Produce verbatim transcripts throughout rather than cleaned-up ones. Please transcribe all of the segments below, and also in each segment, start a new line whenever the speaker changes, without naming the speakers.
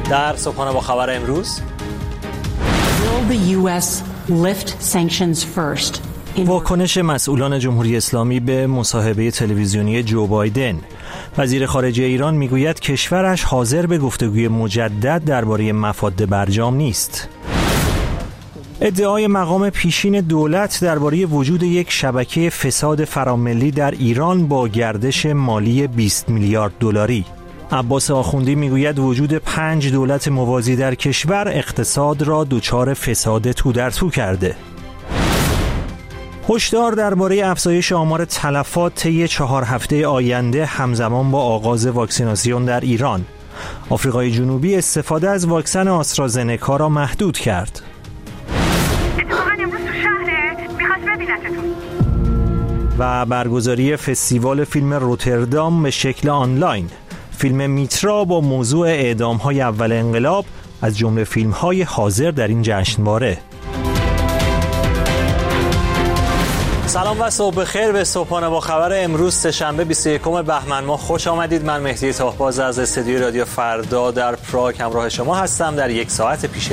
در صبحانه با خبر امروز
Will the U S lift sanctions first?
واکنش مسئولان جمهوری اسلامی به مصاحبه تلویزیونی جو بایدن. وزیر خارجه ایران میگوید کشورش حاضر به گفتگوی مجدد درباره مفاد برجام نیست. ادعای مقام پیشین دولت درباره وجود یک شبکه فساد فراملی در ایران با گردش مالی بیست میلیارد دلاری. عباس آخوندی میگوید وجود پنج دولت موازی در کشور اقتصاد را دچار فساد تو در تو کرده. هشدار درباره افزایش آمار تلفات طی چهار هفته آینده همزمان با آغاز واکسیناسیون در ایران. آفریقای جنوبی استفاده از واکسن آسترازنکا را محدود کرد.
اتفاقا امروز تو شهره میخواست ببینتتون.
و برگزاری فستیوال فیلم روتردام به شکل آنلاین. فیلم میترا با موضوع اعدام‌های اول انقلاب از جمله فیلم‌های حاضر در این جشنواره. سلام و صبح بخیر به صبحانه با خبر امروز سه‌شنبه بیست و یکم بهمن ماه خوش آمدید. من مهدی تاهباز از استودیوی رادیو فردا در پراگ همراه شما هستم در یک ساعت پیش رو.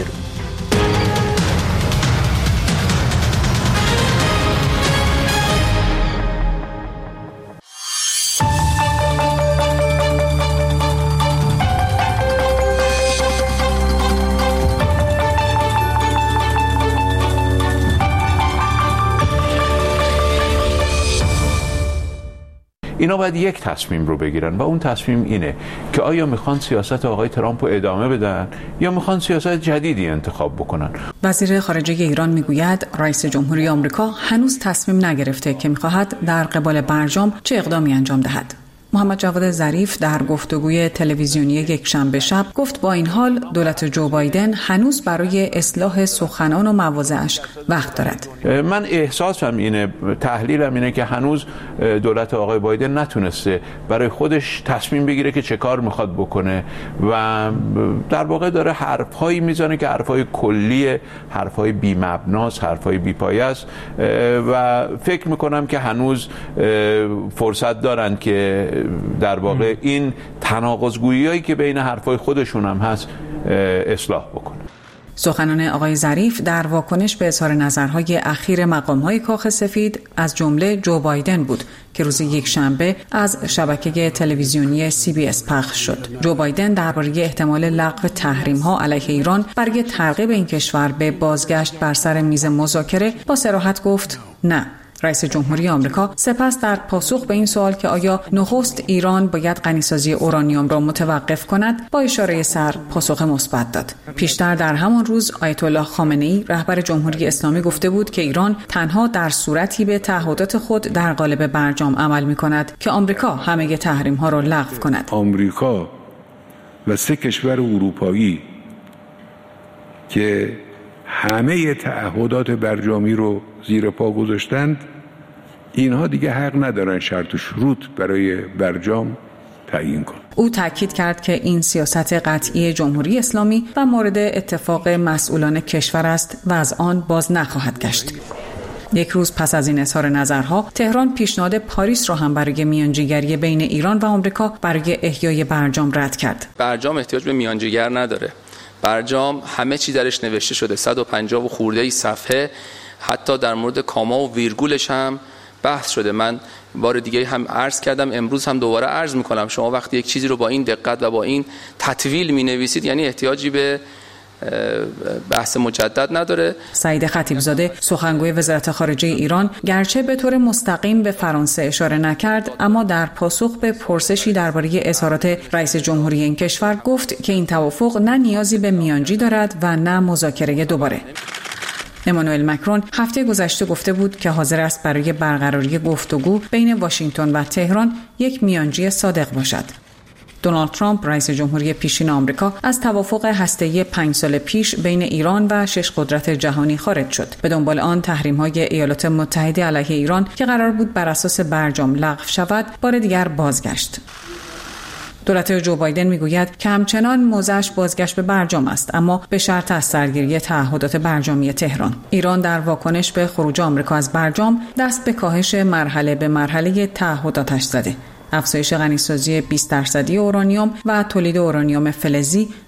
اینا باید یک تصمیم رو بگیرن و اون تصمیم اینه که آیا میخوان سیاست آقای ترامپ رو ادامه بدن یا میخوان سیاست جدیدی انتخاب بکنن.
وزیر خارجه ایران میگوید رئیس جمهوری آمریکا هنوز تصمیم نگرفته که میخواهد در قبال برجام چه اقدامی انجام دهد. محمد جواد ظریف در گفتگوی تلویزیونی یک شنبه شب گفت با این حال دولت جو بایدن هنوز برای اصلاح سخنان و مواضعش وقت دارد.
من احساسم اینه، تحلیلم اینه که هنوز دولت آقای بایدن نتونسته برای خودش تصمیم بگیره که چه کار میخواد بکنه و در واقع داره حرفهایی میزنه که حرفهای کلیه، حرفهای بی مبناست، حرفهای بی پایه است و فکر میکنم که هنوز فرصت دارن که در واقع این تناقض‌گویی‌هایی که بین حرفای خودشون هم هست اصلاح بکنه.
سخنان آقای ظریف در واکنش به اظهار نظرهای اخیر مقام‌های کاخ سفید از جمله جو بایدن بود که روز یک شنبه از شبکه تلویزیونی سی بی اس پخش شد. جو بایدن درباره احتمال لغو تحریم‌ها علیه ایران برای ترغیب این کشور به بازگشت بر سر میز مذاکره با صراحت گفت نه. رئیس جمهوری آمریکا سپس در پاسخ به این سوال که آیا نخست ایران باید غنیسازی اورانیوم را متوقف کند با اشاره سر پاسخ مثبت داد. پیشتر در همان روز آیت الله خامنه‌ای رهبر جمهوری اسلامی گفته بود که ایران تنها در صورتی به تعهدات خود در قالب برجام عمل می‌کند که آمریکا همه تحریم‌ها را لغو کند.
آمریکا و سه کشور اروپایی که همه تعهدات برجامی رو زیر پا گذاشتند، اینها دیگه حق ندارن شرط و شروط برای برجام تعیین کنند.
او تاکید کرد که این سیاست قطعی جمهوری اسلامی و مورد اتفاق مسئولان کشور است و از آن باز نخواهد گشت. یک روز پس از این اظهار نظرها، تهران پیشنهاد پاریس را هم برای میانجیگری بین ایران و آمریکا برای احیای برجام رد کرد.
برجام احتیاج به میانجیگر نداره. برجام همه چی درش نوشته شده، صد و پنجاه و خورده ای صفحه، حتی در مورد کاما و ویرگولش هم بحث شده. من بار دیگه هم عرض کردم، امروز هم دوباره عرض میکنم، شما وقتی یک چیزی رو با این دقت و با این تطویل می نویسید یعنی احتیاجی به بحث مجدد نداره.
سعید خطیبزاده سخنگوی وزارت خارجه ایران گرچه به طور مستقیم به فرانسه اشاره نکرد، اما در پاسخ به پرسشی درباره اظهارات رئیس جمهوری این کشور گفت که این توافق نه نیازی به میانجی دارد و نه مذاکره دوباره. امانوئل مکرون هفته گذشته گفته بود که حاضر است برای برقراری گفتگو بین واشنگتن و تهران یک میانجی صادق باشد. دونالد ترامپ رئیس جمهوری پیشین آمریکا از توافق هسته‌ای پنج سال پیش بین ایران و شش قدرت جهانی خارج شد. به دنبال آن تحریم‌های ایالات متحده علیه ایران که قرار بود بر اساس برجام لغو شود، بار دیگر بازگشت. دولت جو بایدن میگوید که همچنان موضعش بازگشت به برجام است، اما به شرط از سرگیری تعهدات برجامی تهران. ایران در واکنش به خروج آمریکا از برجام دست به کاهش مرحله به مرحله تعهداتش زده. افزایش غنیسازی بیست درصدی اورانیوم و تولید اورانیوم فلزی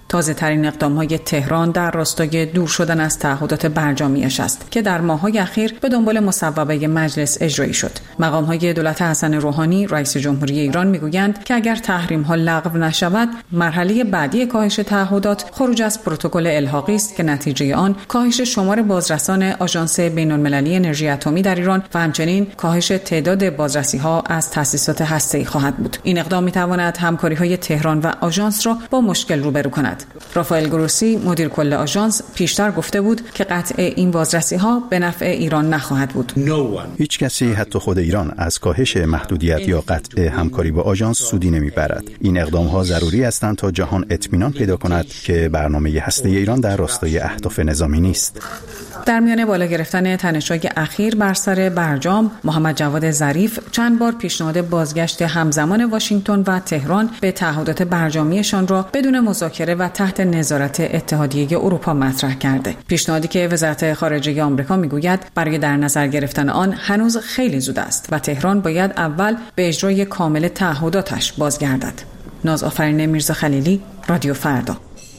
تازه ترین اقدام‌های تهران در راستای دور شدن از تعهدات برجامیش است که در ماه‌های اخیر به دنبال مصوبه مجلس اجرایی شد. مقام‌های دولت حسن روحانی رئیس جمهوری ایران می‌گویند که اگر تحریم‌ها لغو نشود، مرحله بعدی کاهش تعهدات خروج از پروتکل الحاقی است که نتیجه آن کاهش شمار بازرسان آژانس بین‌المللی انرژی اتمی در ایران و همچنین کاهش تعداد بازرسی‌ها از تأسیسات هسته‌ای خواهد بود. این اقدام می‌تواند همکاری‌های تهران و آژانس را با مشکل روبرو کند. رافائل گروسی مدیر کل آژانس پیشتر گفته بود که قطع این بازرسی‌ها به نفع ایران نخواهد بود.
هیچ کسی حتی خود ایران از کاهش محدودیت یا قطع همکاری با آژانس سودی نمیبرد. این اقدام‌ها ضروری هستند تا جهان اطمینان پیدا کند که برنامه هسته ایران در راستای اهداف نظامی نیست.
در میان بالا گرفتن تنش‌های اخیر بر سر برجام، محمد جواد ظریف چند بار پیشنهاد بازگشت همزمان واشنگتن و تهران به تعهدات برجامیشان را بدون مذاکره و تحت نظارت اتحادیه اروپا مطرح کرده. پیشنهادی که وزارت خارجه آمریکا میگوید برای در نظر گرفتن آن هنوز خیلی زود است و تهران باید اول به اجرای کامل تعهداتش بازگردد. ناز آفرین میرزا خلیلی، رادیو فردا.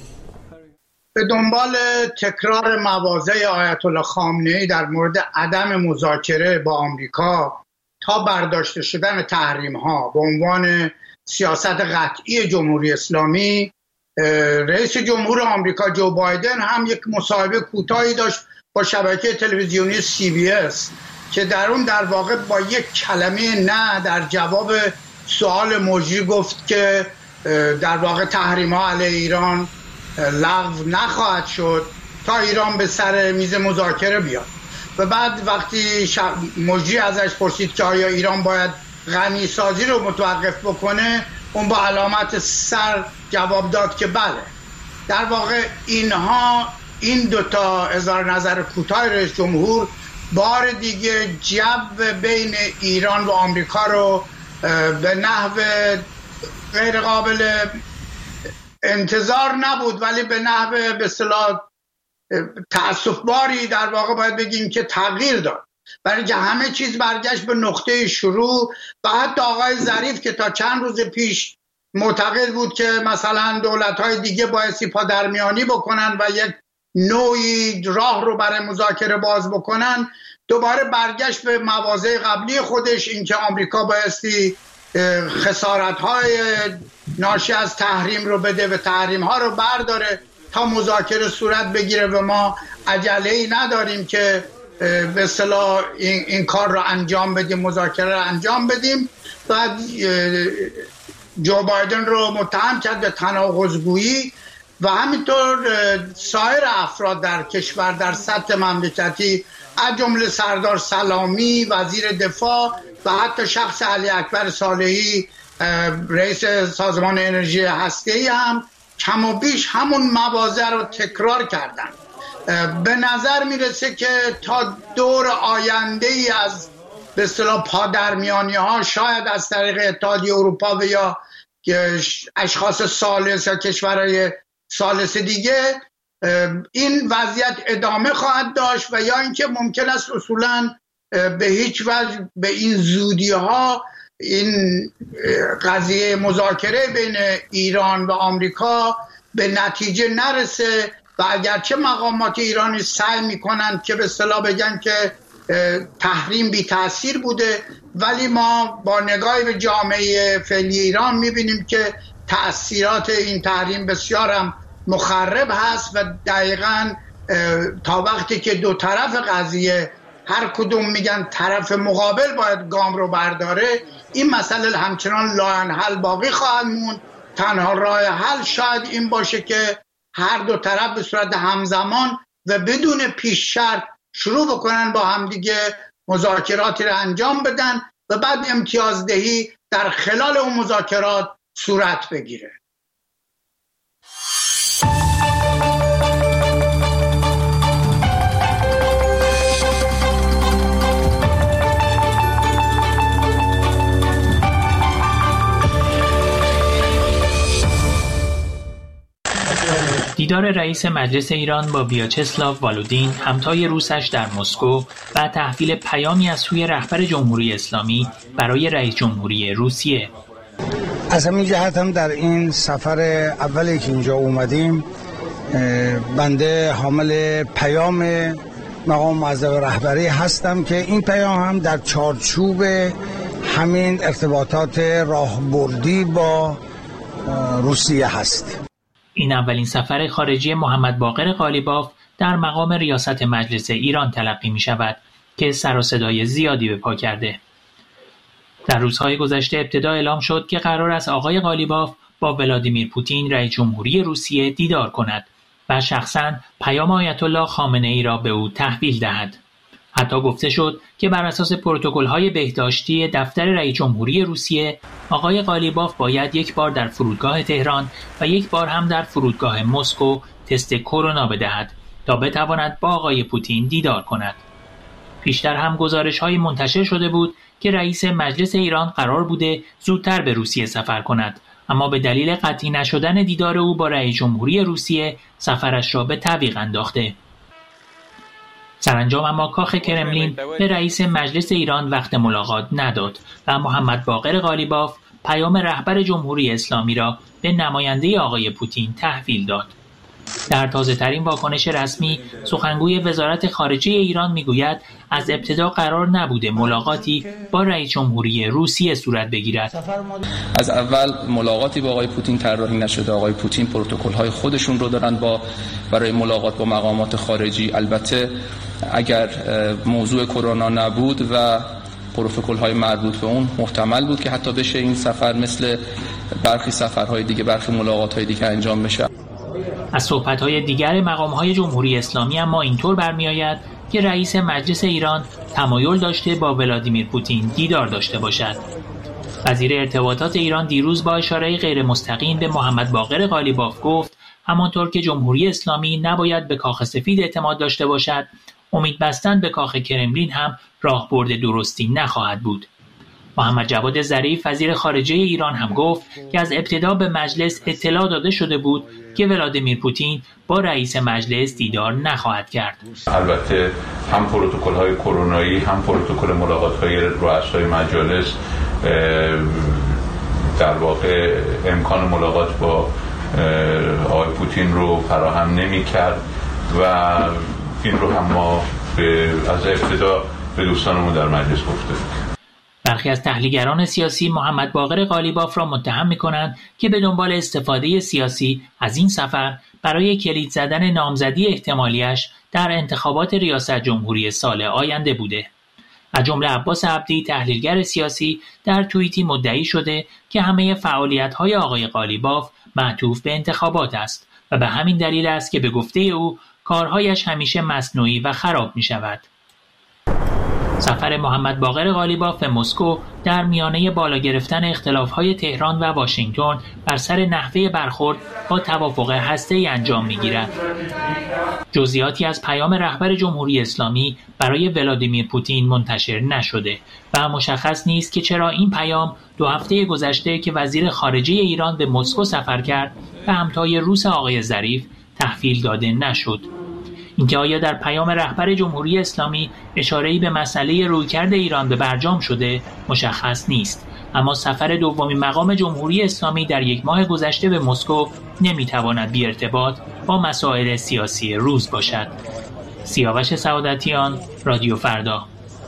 به دنبال تکرار مواضع آیت الله خامنه‌ای در مورد عدم مذاکره با آمریکا تا برداشته شدن تحریم‌ها به عنوان سیاست قطعی جمهوری اسلامی، رئیس جمهور آمریکا جو بایدن هم یک مصاحبه کوتاهی داشت با شبکه تلویزیونی سی بی اس که در اون در واقع با یک کلمه نه در جواب سوال مجری گفت که در واقع تحریم‌ها علیه ایران لغو نخواهد شد تا ایران به سر میز مذاکره بیاد. و بعد وقتی مجری ازش پرسید که آیا ایران باید غنی سازی رو متوقف بکنه، اون با علامت سر جواب داد که بله. در واقع اینها این دوتا اظهار نظر کوتاه رئیس جمهور بار دیگه جو بین ایران و آمریکا رو به نحو غیر قابل انتظار نبود ولی به نحو به اصطلاح تأسف‌باری در واقع باید بگیم که تغییر داد، برای اینکه همه چیز برگشت به نقطه شروع. و حتی آقای ظریف که تا چند روز پیش معتقد بود که مثلا دولت‌های دیگه بایستی پادرمیانی بکنن و یک نوعی راه رو برای مذاکره باز بکنن، دوباره برگشت به مواضع قبلی خودش، اینکه آمریکا بایستی خسارت‌های ناشی از تحریم رو بده و تحریم‌ها رو برداره تا مذاکره صورت بگیره و ما عجله‌ای نداریم که به اصطلاح این, این کار رو انجام بدیم، مذاکره رو انجام بدیم. بعد جو بایدن رو متهم کرد به تناقض‌گویی و همینطور سایر افراد در کشور در سطح مملکتی از جمله سردار سلامی وزیر دفاع و حتی شخص علی اکبر صالحی رئیس سازمان انرژی هسته‌ای هم کم و بیش همون مواضع رو تکرار کردن. به نظر میرسه که تا دور آینده ای از به اصطلاح پادرمیانی ها شاید از طریق اتحادیه اروپا و یا اشخاص ثالث یا کشورهای ثالث دیگه این وضعیت ادامه خواهد داشت و یا اینکه ممکن است اصولاً به هیچ وجه به این زودی ها این قضیه مذاکره بین ایران و آمریکا به نتیجه نرسه و اگرچه مقامات ایرانی سعی میکنن که به اصطلاح بگن که تحریم بی تأثیر بوده، ولی ما با نگاهی به جامعه فعلی ایران میبینیم که تأثیرات این تحریم بسیار هم مخرب هست و دقیقاً تا وقتی که دو طرف قضیه هر کدوم میگن طرف مقابل باید گام رو برداره، این مسئله همچنان لاانحل باقی خواهد موند. تنها راه حل شاید این باشه که هر دو طرف به صورت همزمان و بدون پیش شرط شروع بکنن با همدیگه مذاکراتی رو انجام بدن و بعد امتیازدهی در خلال اون مذاکرات صورت بگیره.
دیدار رئیس مجلس ایران با ویاچسلاو والودین همتای روسش در مسکو و تحویل پیامی از سوی رهبر جمهوری اسلامی برای رئیس جمهوری روسیه.
از همین جهت هم در این سفر اولی که اینجا اومدیم بنده حامل پیام مقام معظم رهبری هستم که این پیام هم در چارچوب همین ارتباطات راهبردی با روسیه هست.
این اولین سفر خارجی محمد باقر قالیباف در مقام ریاست مجلس ایران تلقی می شود که سر و صدای زیادی به پا کرده. در روزهای گذشته ابتدا اعلام شد که قرار است آقای قالیباف با ولادیمیر پوتین رئیس جمهوری روسیه دیدار کند و شخصاً پیام آیت الله خامنه ای را به او تحویل دهد. حتی گفته شد که بر اساس پروتکل‌های بهداشتی دفتر رئیس جمهوری روسیه، آقای قالیباف باید یک بار در فرودگاه تهران و یک بار هم در فرودگاه مسکو تست کرونا بدهد تا بتواند با آقای پوتین دیدار کند. پیشتر هم گزارش‌های منتشر شده بود که رئیس مجلس ایران قرار بوده زودتر به روسیه سفر کند، اما به دلیل قطعی نشدن دیدار او با رئیس جمهوری روسیه سفرش را به تعویق انداخته. سرانجام اما کاخ کرملین به رئیس مجلس ایران وقت ملاقات نداد و محمد باقر قالیباف پیام رهبر جمهوری اسلامی را به نماینده آقای پوتین تحویل داد. در تازه‌ترین واکنش رسمی، سخنگوی وزارت خارجه ایران میگوید از ابتدا قرار نبوده ملاقاتی با رئیس جمهوری روسیه صورت بگیرد.
از اول ملاقاتی با آقای پوتین طراحی نشده. آقای پوتین پروتکل‌های خودشون رو دارن با برای ملاقات با مقامات خارجی. البته اگر موضوع کرونا نبود و پروتکل‌های مربوط به اون محتمل بود که حتی بشه این سفر مثل برخی سفرهای دیگه، برخی ملاقات‌های دیگه انجام بشه.
از صحبت‌های دیگر مقام‌های جمهوری اسلامی اما اینطور برمی‌آید که رئیس مجلس ایران تمایل داشته با ولادیمیر پوتین دیدار داشته باشد. وزیر ارتباطات ایران دیروز با اشاره غیر مستقیم به محمد باقر قالیباف گفت همانطور که جمهوری اسلامی نباید به کاخ سفید اعتماد داشته باشد، امید بستن به کاخ کرملین هم راهبرد درستی نخواهد بود. محمد جواد ظریف وزیر خارجه ایران هم گفت که از ابتدا به مجلس اطلاع داده شده بود که ولادیمیر پوتین با رئیس مجلس دیدار نخواهد کرد.
البته هم پروتکل‌های کرونایی هم پروتکل ملاقات‌های رؤسای مجالس در واقع امکان ملاقات با آقای پوتین رو فراهم نمی‌کرد و این رو هم ما از ابتدا به دوستانمون در مجلس گفته.
برخی از تحلیلگران سیاسی محمد باقر قالیباف را متهم می‌کنند که به دنبال استفاده سیاسی از این سفر برای کلید زدن نامزدی احتمالیش در انتخابات ریاست جمهوری سال آینده بوده. از جمله عباس عبدی تحلیلگر سیاسی در توییتی مدعی شده که همه فعالیت‌های آقای قالیباف معطوف به انتخابات است و به همین دلیل است که به گفته او کارهایش همیشه مصنوعی و خراب می‌شود. سفر محمد باقر قالیباف به مسکو در میانه بالا گرفتن اختلاف‌های تهران و واشنگتن بر سر نحوه برخورد با توافق هسته‌ای انجام می‌گیرد. جزئیاتی از پیام رهبر جمهوری اسلامی برای ولادیمیر پوتین منتشر نشده و مشخص نیست که چرا این پیام دو هفته گذشته که وزیر خارجه ایران به مسکو سفر کرد به همتای روس آقای ظریف تحویل داده نشد. اینکه آیا در پیام رهبر جمهوری اسلامی اشاره‌ای به مسئله رویکرد ایران به برجام شده مشخص نیست، اما سفر دومین مقام جمهوری اسلامی در یک ماه گذشته به مسکو نمیتواند بی ارتباط با مسائل سیاسی روز باشد. سیاوش سعادتیان، رادیو فردا.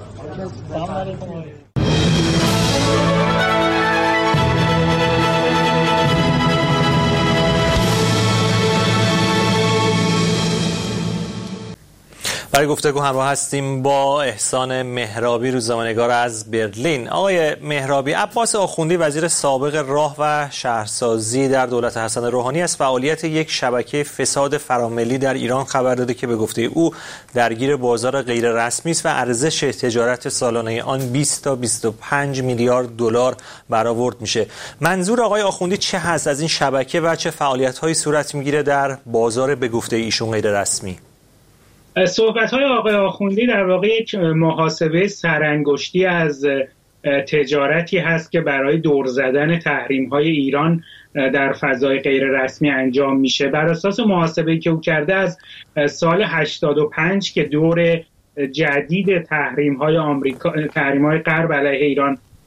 برای گفتگو همراه هستیم با احسان مهرابی، روزنامه‌نگار از برلین. آقای مهرابی، عباس آخوندی وزیر سابق راه و شهرسازی در دولت حسن روحانی از فعالیت یک شبکه فساد فراملی در ایران خبر داده که به گفته او درگیر بازار غیر رسمی است و ارزش تجارت سالانه آن بیست تا بیست و پنج میلیارد دلار برآورد میشه. منظور آقای آخوندی چه هست از این شبکه و چه فعالیت‌هایی صورت میگیره در بازار به گفته ایشون غیر رسمی؟
صحبت‌های آقای آخوندی در واقع یک محاسبه سرانگشتی از تجارتی هست که برای دور زدن تحریم‌های ایران در فضای غیر رسمی انجام میشه. بر اساس محاسبه‌ای که او کرده از سال هشتاد و پنج که دور جدید تحریم‌های آمریکا، تحریم‌های غرب علیه ایران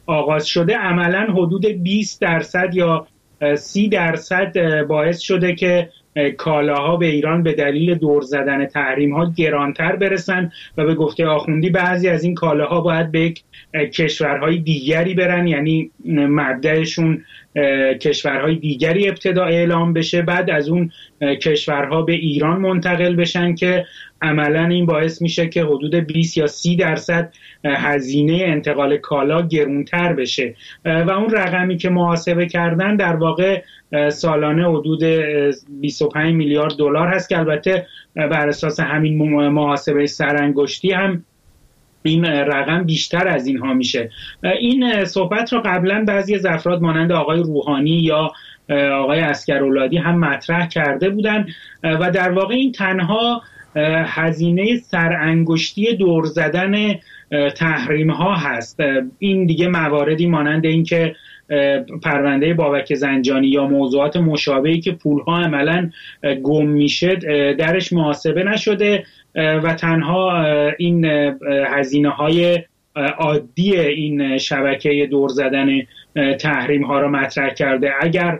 آغاز شده عملاً حدود بیست درصد یا سی درصد باعث شده که کالاها به ایران به دلیل دور زدن تحریم ها گرانتر برسن و به گفته آخوندی بعضی از این کالاها باید به کشورهای دیگری برن، یعنی مبدأشون کشورهای دیگری ابتدا اعلام بشه، بعد از اون کشورها به ایران منتقل بشن که عملا این باعث میشه که حدود بیست یا سی درصد هزینه انتقال کالا گرونتر بشه و اون رقمی که محاسبه کردن در واقع سالانه حدود بیست و پنج میلیارد دلار هست که البته بر اساس همین محاسبه سرانگشتی هم این رقم بیشتر از اینها میشه. این صحبت را قبلا بعضی از افراد مانند آقای روحانی یا آقای عسکرولادی هم مطرح کرده بودند و در واقع این تنها هزینه سرانگشتی دور زدن تحریم ها هست. این دیگه مواردی مانند این که پرونده بابک زنجانی یا موضوعات مشابهی که پولها عملاً گم میشه درش محاسبه نشده و تنها این هزینه های عادی این شبکه دور زدن تحریم ها را مطرح کرده. اگر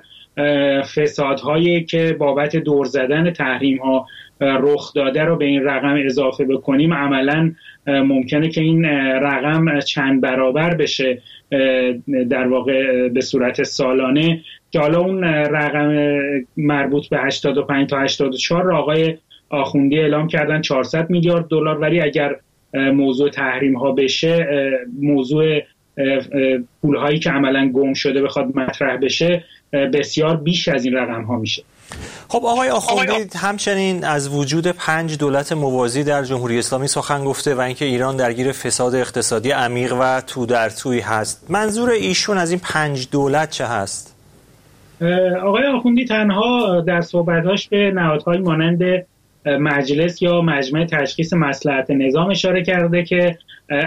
فسادهایی که بابت دور زدن تحریم ها رخ داده رو به این رقم اضافه بکنیم عملاً ممکنه که این رقم چند برابر بشه در واقع به صورت سالانه، که حالا اون رقم مربوط به هشتاد و پنج تا هشتاد و چهار را آقای آخوندی اعلام کردن چهارصد میلیارد دلار، ولی اگر موضوع تحریم ها بشه موضوع پولهایی که عملاً گم شده بخواد مطرح بشه بسیار بیش از این رقم ها میشه.
خب آقای آخوندی همچنین از وجود پنج دولت موازی در جمهوری اسلامی سخن گفته و اینکه ایران درگیر فساد اقتصادی عمیق و تو در توی هست. منظور ایشون از این پنج دولت چه هست؟
آقای آخوندی تنها در صحبتاش به نهادهای مانند مجلس یا مجمع تشخیص مصلحت نظام اشاره کرده که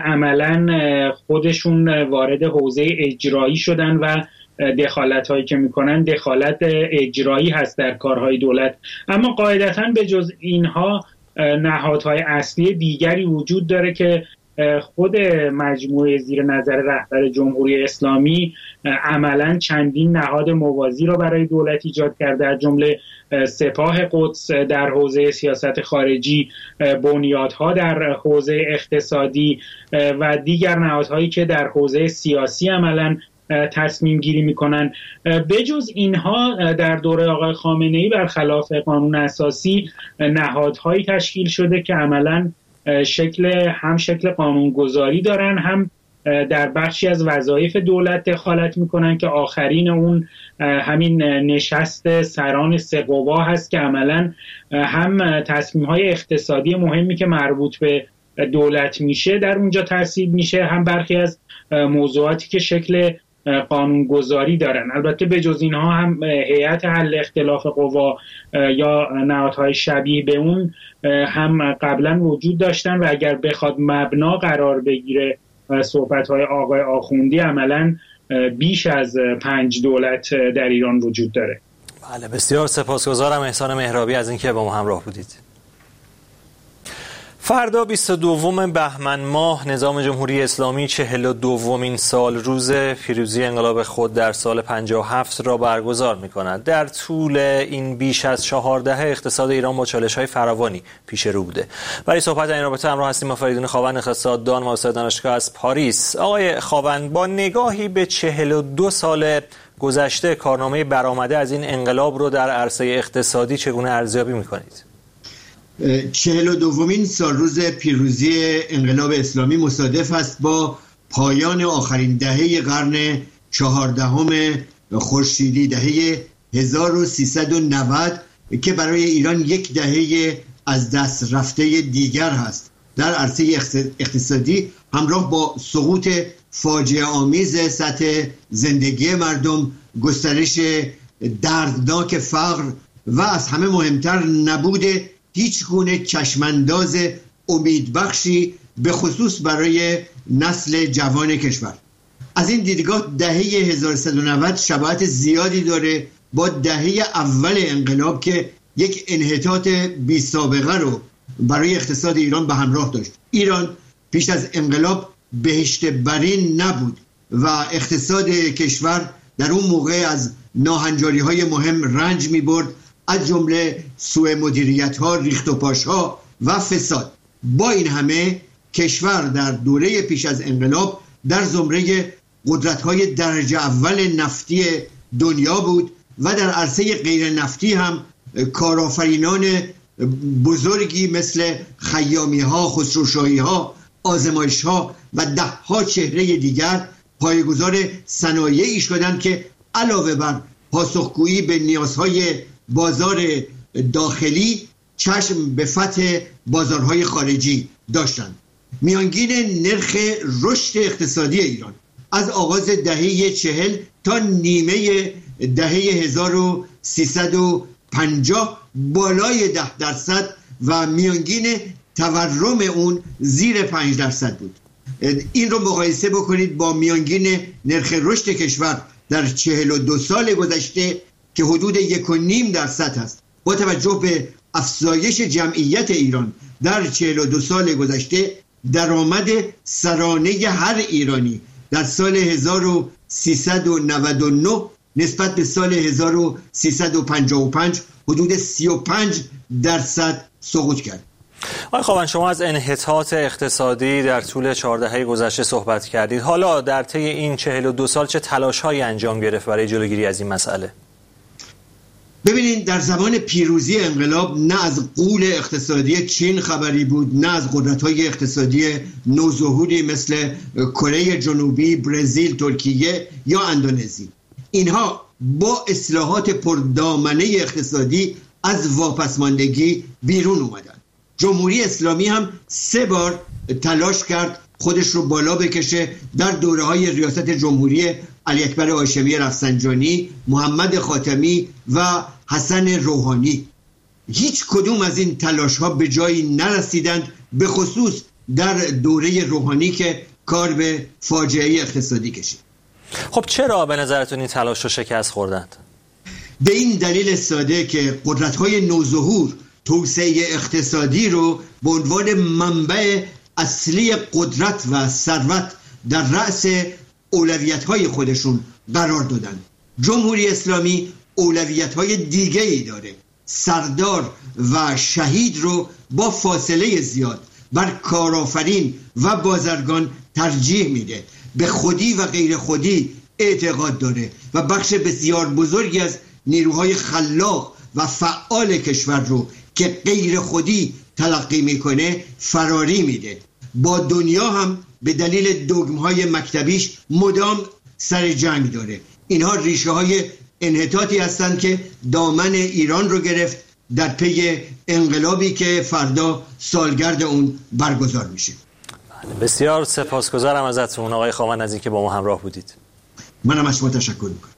عملاً خودشون وارد حوزه اجرایی شدن و دخالت هایی که میکنن دخالت اجرایی هست در کارهای دولت، اما قاعدتاً به جز اینها نهادهای اصلی دیگری وجود داره که خود مجموعه زیر نظر رهبر جمهوری اسلامی عملاً چندین نهاد موازی را برای دولت ایجاد کرده، از جمله سپاه قدس در حوزه سیاست خارجی، بنیادها در حوزه اقتصادی و دیگر نهادهایی که در حوزه سیاسی عملاً تصمیم گیری میکنن. بجز اینها در دوره آقای خامنه‌ای برخلاف قانون اساسی نهادهایی تشکیل شده که عملاً شکل هم شکل قانونگذاری دارن، هم در بخشی از وظایف دولت دخالت میکنن که آخرین اون همین نشست سران سه قوا هست که عملاً هم تصمیم‌های اقتصادی مهمی که مربوط به دولت میشه در اونجا ترسید میشه، هم برخی از موضوعاتی که شکل قانونگذاری دارن. البته به جز اینها هم هیئت حل اختلاف قوا یا نهادهای شبیه به اون هم قبلا وجود داشتن و اگر بخواد مبنا قرار بگیره صحبت‌های آقای آخوندی عملاً بیش از پنج دولت در ایران وجود داره.
بله، بسیار سپاسگزارم احسان مهرابی از اینکه با ما همراه بودید. فردا بیست و دوم بهمن ماه نظام جمهوری اسلامی چهل و دومین سال روز پیروزی انقلاب خود در سال پنجاه و هفت را برگزار می‌کند. در طول این بیش از چهار دهه اقتصاد ایران با چالش‌های فراوانی پیش رو بوده. برای صحبت در این رابطه همراه هستیم با فریدون خاوند، اقتصاددان و استاد دانشگاه از پاریس. آقای خاوند، با نگاهی به چهل و دو سال گذشته کارنامه برآمده از این انقلاب رو در عرصه اقتصادی چگونه ارزیابی می‌کنید؟
چهل و دومین سالروز پیروزی انقلاب اسلامی مصادف است با پایان آخرین دهه قرن چهاردهم خورشیدی، دهه هزار و سیصد و نود که برای ایران یک دهه از دست رفته دیگر هست. در عرصه اقتصادی همراه با سقوط فاجعه آمیز سطح زندگی مردم، گسترش دردناک فقر و از همه مهمتر نبود هیچ گونه چشمانداز امیدبخشی به خصوص برای نسل جوان کشور. از این دیدگاه دهه هزار و سیصد و نود شباهت زیادی داره با دهه اول انقلاب که یک انحطاط بی سابقه رو برای اقتصاد ایران به همراه داشت. ایران پیش از انقلاب بهشت برین نبود، و اقتصاد کشور در اون موقع از ناهنجاری های مهم رنج می برد، از جمله سوء مدیریت ها، ریخت و پاش ها و فساد. با این همه کشور در دوره پیش از انقلاب در زمره قدرت های درجه اول نفتی دنیا بود و در عرصه غیر نفتی هم کارآفرینان بزرگی مثل خیامی ها، خسروشاهی ها، آزمایش ها و ده ها چهره دیگر پایه‌گذار صنایعی شدند که علاوه بر پاسخگویی به نیازهای بازار داخلی چشم به فتح بازارهای خارجی داشتند. میانگین نرخ رشد اقتصادی ایران از آغاز دهه چهل تا نیمه دهه هزار و سیصد و پنجاه بالای ده درصد و میانگین تورم اون زیر پنج درصد بود. این رو مقایسه بکنید با میانگین نرخ رشد کشور در چهل و دو سال گذشته که حدود یک و نیم درصد هست. با توجه به افزایش جمعیت ایران در چهل و دو سال گذشته، درآمد سرانه هر ایرانی در سال هزار و سیصد و نود و نه نسبت به سال هزار و سیصد و پنجاه و پنج حدود سی و پنج درصد سقوط کرد.
آقای خاون، شما از انحطاط اقتصادی در طول چهار دهه گذشته صحبت کردید. حالا در طی این چهل و دو سال چه تلاش‌هایی انجام گرفت برای جلوگیری از این مسئله؟
ببینید، در زمان پیروزی انقلاب نه از غول اقتصادی چین خبری بود، نه از قدرت‌های اقتصادی نوظهوری مثل کره جنوبی، برزیل، ترکیه یا اندونزی. اینها با اصلاحات پردامنه اقتصادی از واپسماندگی بیرون اومدن. جمهوری اسلامی هم سه بار تلاش کرد خودش رو بالا بکشه در دوره‌های ریاست جمهوری علی اکبر هاشمی رفسنجانی، محمد خاتمی و حسن روحانی. هیچ کدوم از این تلاش‌ها به جایی نرسیدند، به خصوص در دوره روحانی که کار به فاجعه اقتصادی کشید.
خب چرا به نظرتون این تلاش رو شکست خوردند؟
به این دلیل ساده که قدرت‌های نوظهور توسعه اقتصادی رو به عنوان منبع اصلی قدرت و ثروت در رأس اولویت‌های خودشون قرار دادن. جمهوری اسلامی اولویت‌های دیگه‌ای داره. سردار و شهید رو با فاصله زیاد بر کارآفرین و بازرگان ترجیح میده. به خودی و غیر خودی اعتقاد داره و بخش بسیار بزرگی از نیروهای خلاق و فعال کشور رو که غیر خودی تلقی میکنه فراری میده. با دنیا هم به دلیل دگمهای مکتبیش مدام سر جنگ داره. اینها ریشه های انحطاطی هستند که دامن ایران رو گرفت در پی انقلابی که فردا سالگرد اون برگزار میشه.
بسیار سپاسگزارم ازتون آقای خاون از اینکه با ما همراه بودید.
منم از شما تشکر میکنم.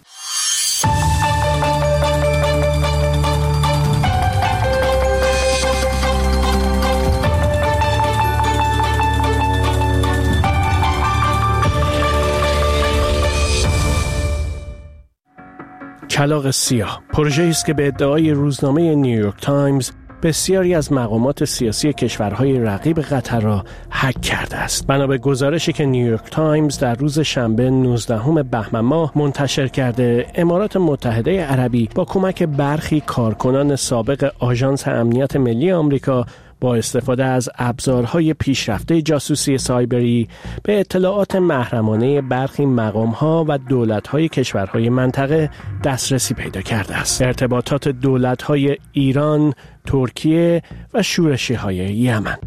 کلاغ سیاه پروژه‌ای است که به ادعای روزنامه نیویورک تایمز بسیاری از مقامات سیاسی کشورهای رقیب قطر را هک کرده است. بنا به گزارشی که نیویورک تایمز در روز شنبه نوزدهم بهمن ماه منتشر کرده، امارات متحده عربی با کمک برخی کارکنان سابق آژانس امنیت ملی آمریکا با استفاده از ابزارهای پیشرفته جاسوسی سایبری به اطلاعات محرمانه برخی مقام‌ها و دولت‌های کشورهای منطقه دسترسی پیدا کرده است. ارتباطات دولت‌های ایران، ترکیه و شورشی‌های یمن.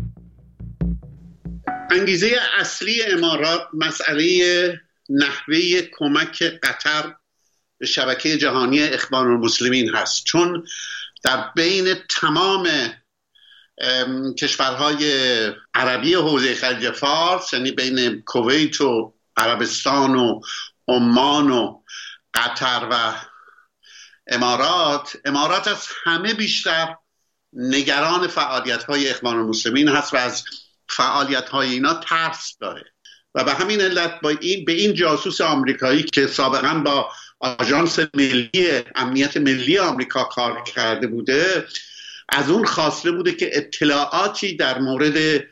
انگیزه اصلی امارات مسئله نحوه کمک قطر به شبکه جهانی اخوان المسلمین هست، چون در بین تمام کشورهای عربی حوزه خلیج فارس، یعنی بین کویت و عربستان و عمان و قطر و امارات امارات از همه بیشتر نگران فعالیت‌های اخوان المسلمین هست و از فعالیت‌های اینا ترس داره و به همین علت با این به این جاسوس آمریکایی که سابقا با آژانس ملی امنیت ملی آمریکا کار کرده بوده، از اون خواسته بوده که اطلاعاتی در مورد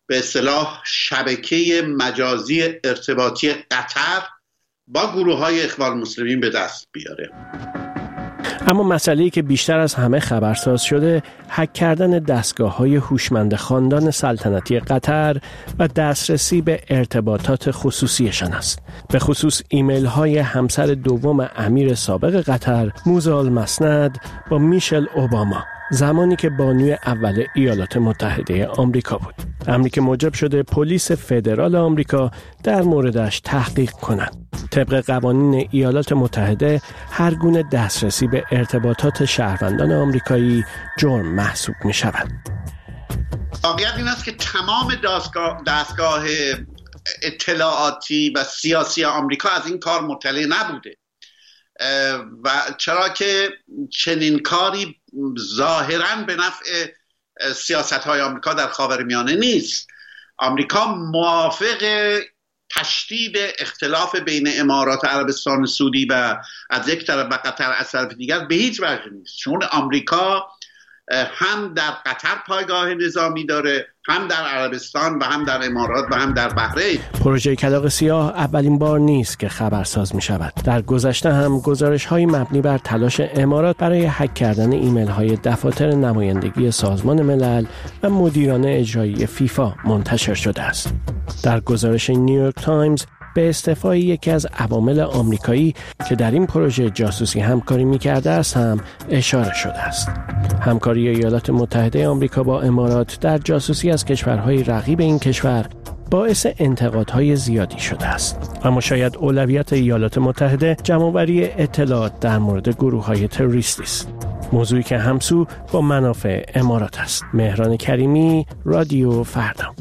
به اصطلاح شبکه مجازی ارتباطی قطر با گروه های اخوان المسلمین به دست بیاره.
اما مسئله‌ای که بیشتر از همه خبرساز شده هک کردن دستگاه‌های هوشمند خاندان سلطنتی قطر و دسترسی به ارتباطات خصوصیشان است. به خصوص ایمیل‌های همسر دوم امیر سابق قطر موزه المسند با میشل اوباما زمانی که بانوی اول ایالات متحده آمریکا بود. امری که موجب شده پلیس فدرال آمریکا در موردش تحقیق کند. طبق قوانین ایالات متحده هر گونه دسترسی به ارتباطات شهروندان آمریکایی جرم محسوب می شود.
واقعیت این است که تمام دستگاه, دستگاه اطلاعاتی و سیاسی آمریکا از این کار مطلع نبوده و چرا که چنین کاری ظاهراً به نفع سیاست‌های آمریکا در خاورمیانه نیست. آمریکا موافق تشدید اختلاف بین امارات عربستان سعودی و از یک طرف و قطر از طرف دیگر به هیچ وجه نیست، چون آمریکا هم در قطر پایگاه نظامی داره، هم در عربستان و هم در امارات و هم در بحرین.
پروژه کلاغ سیاه اولین بار نیست که خبرساز می شود. در گذشته هم گزارش های مبنی بر تلاش امارات برای هک کردن ایمیل های دفاتر نمایندگی سازمان ملل و مدیران اجرایی فیفا منتشر شده است. در گزارش نیویورک تایمز به استعفای یکی از عوامل آمریکایی که در این پروژه جاسوسی همکاری می‌کرده است هم اشاره شده است. همکاری ایالات متحده آمریکا با امارات در جاسوسی از کشورهای رقیب این کشور باعث انتقادهای زیادی شده است. اما شاید اولویت ایالات متحده جمع‌آوری اطلاعات در مورد گروه‌های تروریستی است. موضوعی که همسو با منافع امارات است. مهران کریمی، رادیو فردا.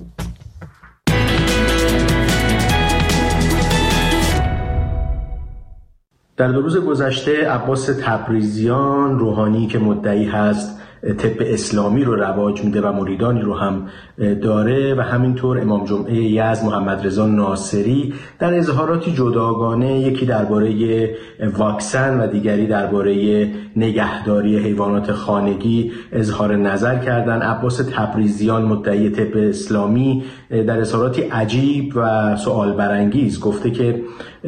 در دو روز گذشته عباس تبریزیان، روحانی که مدعی هست طب اسلامی رو رواج میده و مریدانی رو هم داره و همینطور امام جمعه یزد محمد رضا ناصری در اظهاراتی جداگانه، یکی درباره واکسن و دیگری درباره نگهداری حیوانات خانگی اظهار نظر کردن. عباس تبریزیان مدعی طب اسلامی در اظهاراتی عجیب و سوال برانگیز گفته که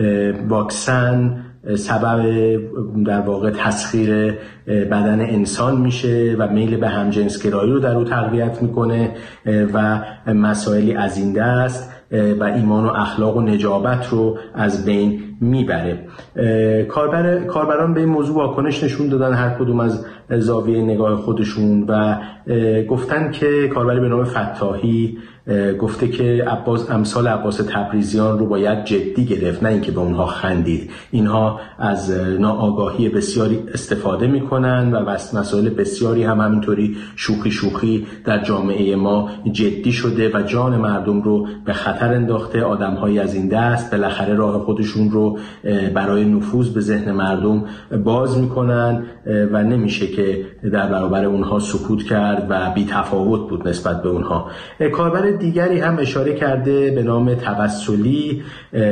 واکسن سبب در واقع تسخیر بدن انسان میشه و میل به همجنسگرایی رو در او تقویت میکنه و مسائلی از این دست و ایمان و اخلاق و نجابت رو از بین میبره. کاربر کاربران به این موضوع واکنش نشون دادن، هر کدوم از زاویه نگاه خودشون، و گفتن که کاربری به نام فتاحی گفته که عباس امثال عباس تبریزیان رو باید جدی گرفت، نه اینکه به اونها خندید. اینها از ناآگاهی بسیاری استفاده میکنن و مسائل بسیاری هم همینطوری شوخی شوخی در جامعه ما جدی شده و جان مردم رو به خطر انداخته. آدم‌هایی از این دست بالاخره راه خودشون رو برای نفوذ به ذهن مردم باز میکنن و نمیشه که در برابر اونها سکوت کرد و بی تفاوت بود نسبت به اونها. کاربر دیگری هم اشاره کرده به نام توسلی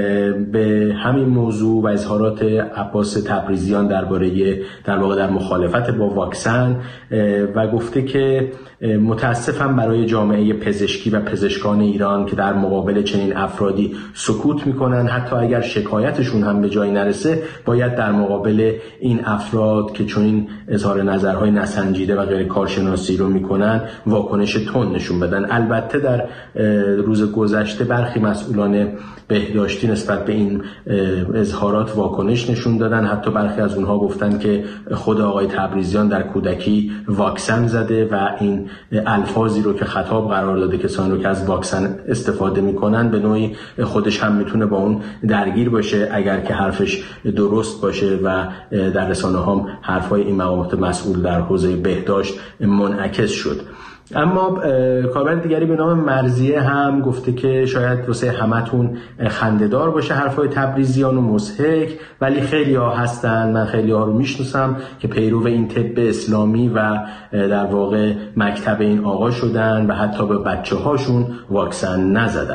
به همین موضوع و اظهارات عباس تبریزیان درباره در واقع در مخالفت با واکسن و گفته که متاسفم برای جامعه پزشکی و پزشکان ایران که در مقابل چنین افرادی سکوت میکنن، حتی اگر شکایتشون هم به جایی نرسه باید در مقابل این افراد که چون این اظهار نظرهای نسنجیده و غیر کارشناسی رو میکنن واکنش تند نشون بدن. البته در روز گذشته برخی مسئولان بهداشتی نسبت به این اظهارات واکنش نشون دادن، حتی برخی از اونها گفتن که خود آقای تبریزیان در کودکی واکسن زده و این الفاظی رو که خطاب قرار داده کسانی رو که از واکسن استفاده میکنن به نوعی خودش هم میتونه با اون درگیر باشه اگر که حرفش درست باشه و در رسانه هم حرفای این مقامات مسئول در حوزه بهداشت منعکس شد. اما کاربر دیگری به نام مرضیه هم گفته که شاید واسه همتون خنده‌دار باشه حرفای تبریزیان و مضحک، ولی خیلی ها هستن، من خیلی ها رو میشناسم که پیرو این طب اسلامی و در واقع مکتب این آقا شدن و حتی به بچه هاشون واکسن نزدن.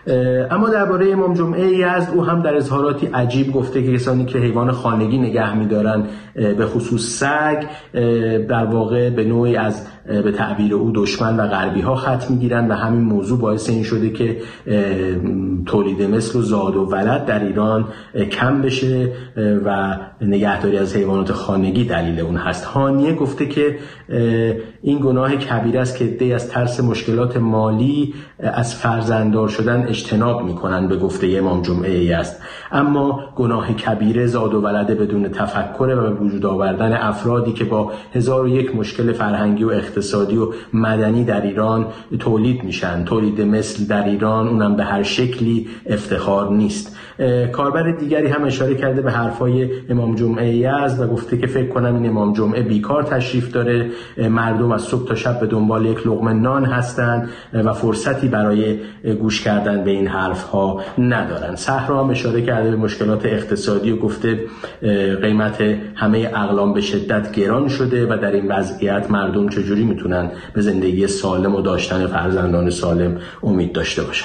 اما درباره امام جمعه یزد او هم در اظهاراتی عجیب گفته که کسانی که حیوان خانگی نگه می‌دارن به خصوص سگ در واقع به نوعی از به تعبیر او دشمن و غربی ها خط میگیرن و همین موضوع باعث این شده که تولید مثل و زاد و ولد در ایران کم بشه و نگهداری از حیوانات خانگی دلیل اون هست. هانیه گفته که این گناه کبیره است که عده‌ای از ترس مشکلات مالی از فرزنددار شدن اجتناب میکنن به گفته امام جمعه یزد، اما گناه کبیره زاد و ولد بدون تفکر و به وجود آوردن افرادی که با هزار و یک مشکل فرهنگی و اقتصادی و مدنی در ایران تولید میشن. تولید مثل در ایران اونم به هر شکلی افتخار نیست. کاربر دیگری هم اشاره کرده به حرفای امام جمعه یزد و گفته که فکر کنم این امام جمعه بیکار تشریف داره، مردم از صبح تا شب به دنبال یک لقمه نان هستند و فرصتی برای گوش کردن به این حرفها ندارن. صحرا هم اشاره کرده به مشکلات اقتصادی و گفته قیمت همه اقلام به شدت گران شده و در این وضعیت مردم چجوری میتونن به زندگی سالم و داشتن فرزندان سالم امید داشته باشن.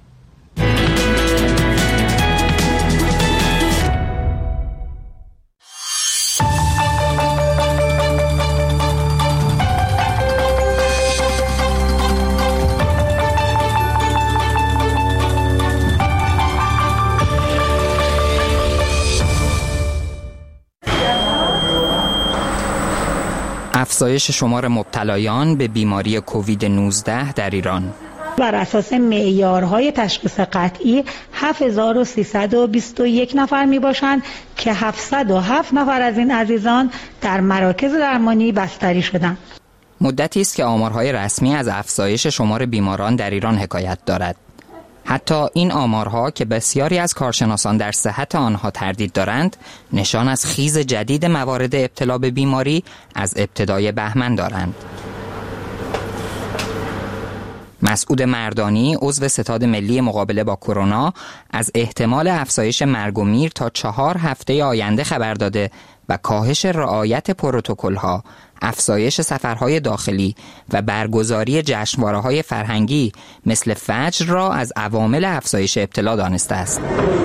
افزایش شمار مبتلایان به بیماری کووید نوزده در ایران.
بر اساس معیارهای تشخیص قطعی هفت هزار و سیصد و بیست و یک نفر می باشند که هفتصد و هفت نفر از این عزیزان در مراکز درمانی بستری شدند.
مدتی است که آمارهای رسمی از افزایش شمار بیماران در ایران حکایت دارد. حتی این آمارها که بسیاری از کارشناسان در صحت آنها تردید دارند، نشان از خیز جدید موارد ابتلا به بیماری از ابتدای بهمن دارند. مسعود مردانی، عضو ستاد ملی مقابله با کرونا، از احتمال افزایش مرگ و میر تا چهار هفته آینده خبر داده و کاهش رعایت پروتکل‌ها، افزایش سفرهای داخلی و برگزاری جشنواره‌های فرهنگی مثل فجر را از عوامل افزایش ابتلا دانسته است.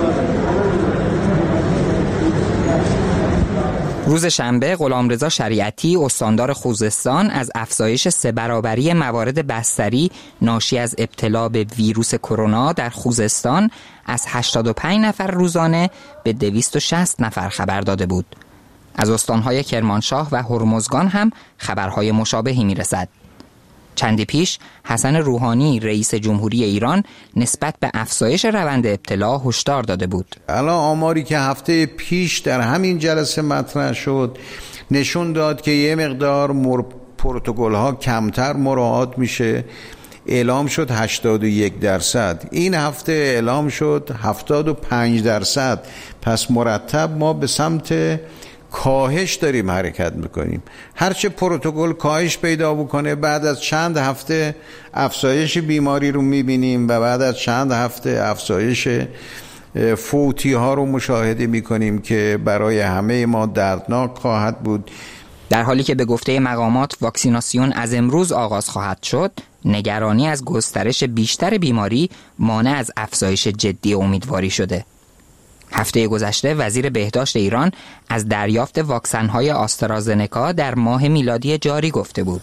روز شنبه غلامرضا شریعتی، استاندار خوزستان، از افزایش سه برابری موارد بستری ناشی از ابتلا به ویروس کرونا در خوزستان از هشتاد و پنج نفر روزانه به دویست و شصت نفر خبر داده بود. از استانهای کرمانشاه و هرمزگان هم خبرهای مشابهی میرسد. چندی پیش حسن روحانی رئیس جمهوری ایران نسبت به افزایش روند ابتلا هشدار داده بود.
الان آماری که هفته پیش در همین جلسه مطرح شد نشون داد که یه مقدار مر... پروتکل ها کمتر مراعات میشه. اعلام شد هشتاد و یک درصد، این هفته اعلام شد هفتاد و پنج درصد. پس مرتب ما به سمت کاهش داریم حرکت میکنیم. هرچه پروتکل کاهش پیدا بکنه بعد از چند هفته افزایش بیماری رو میبینیم و بعد از چند هفته افزایش فوتی ها رو مشاهده میکنیم که برای همه ما دردناک خواهد بود.
در حالی که به گفته مقامات واکسیناسیون از امروز آغاز خواهد شد، نگرانی از گسترش بیشتر بیماری مانع از افزایش جدی امیدواری شده. هفته گذشته وزیر بهداشت ایران از دریافت واکسن‌های آسترازنکا در ماه میلادی جاری گفته بود.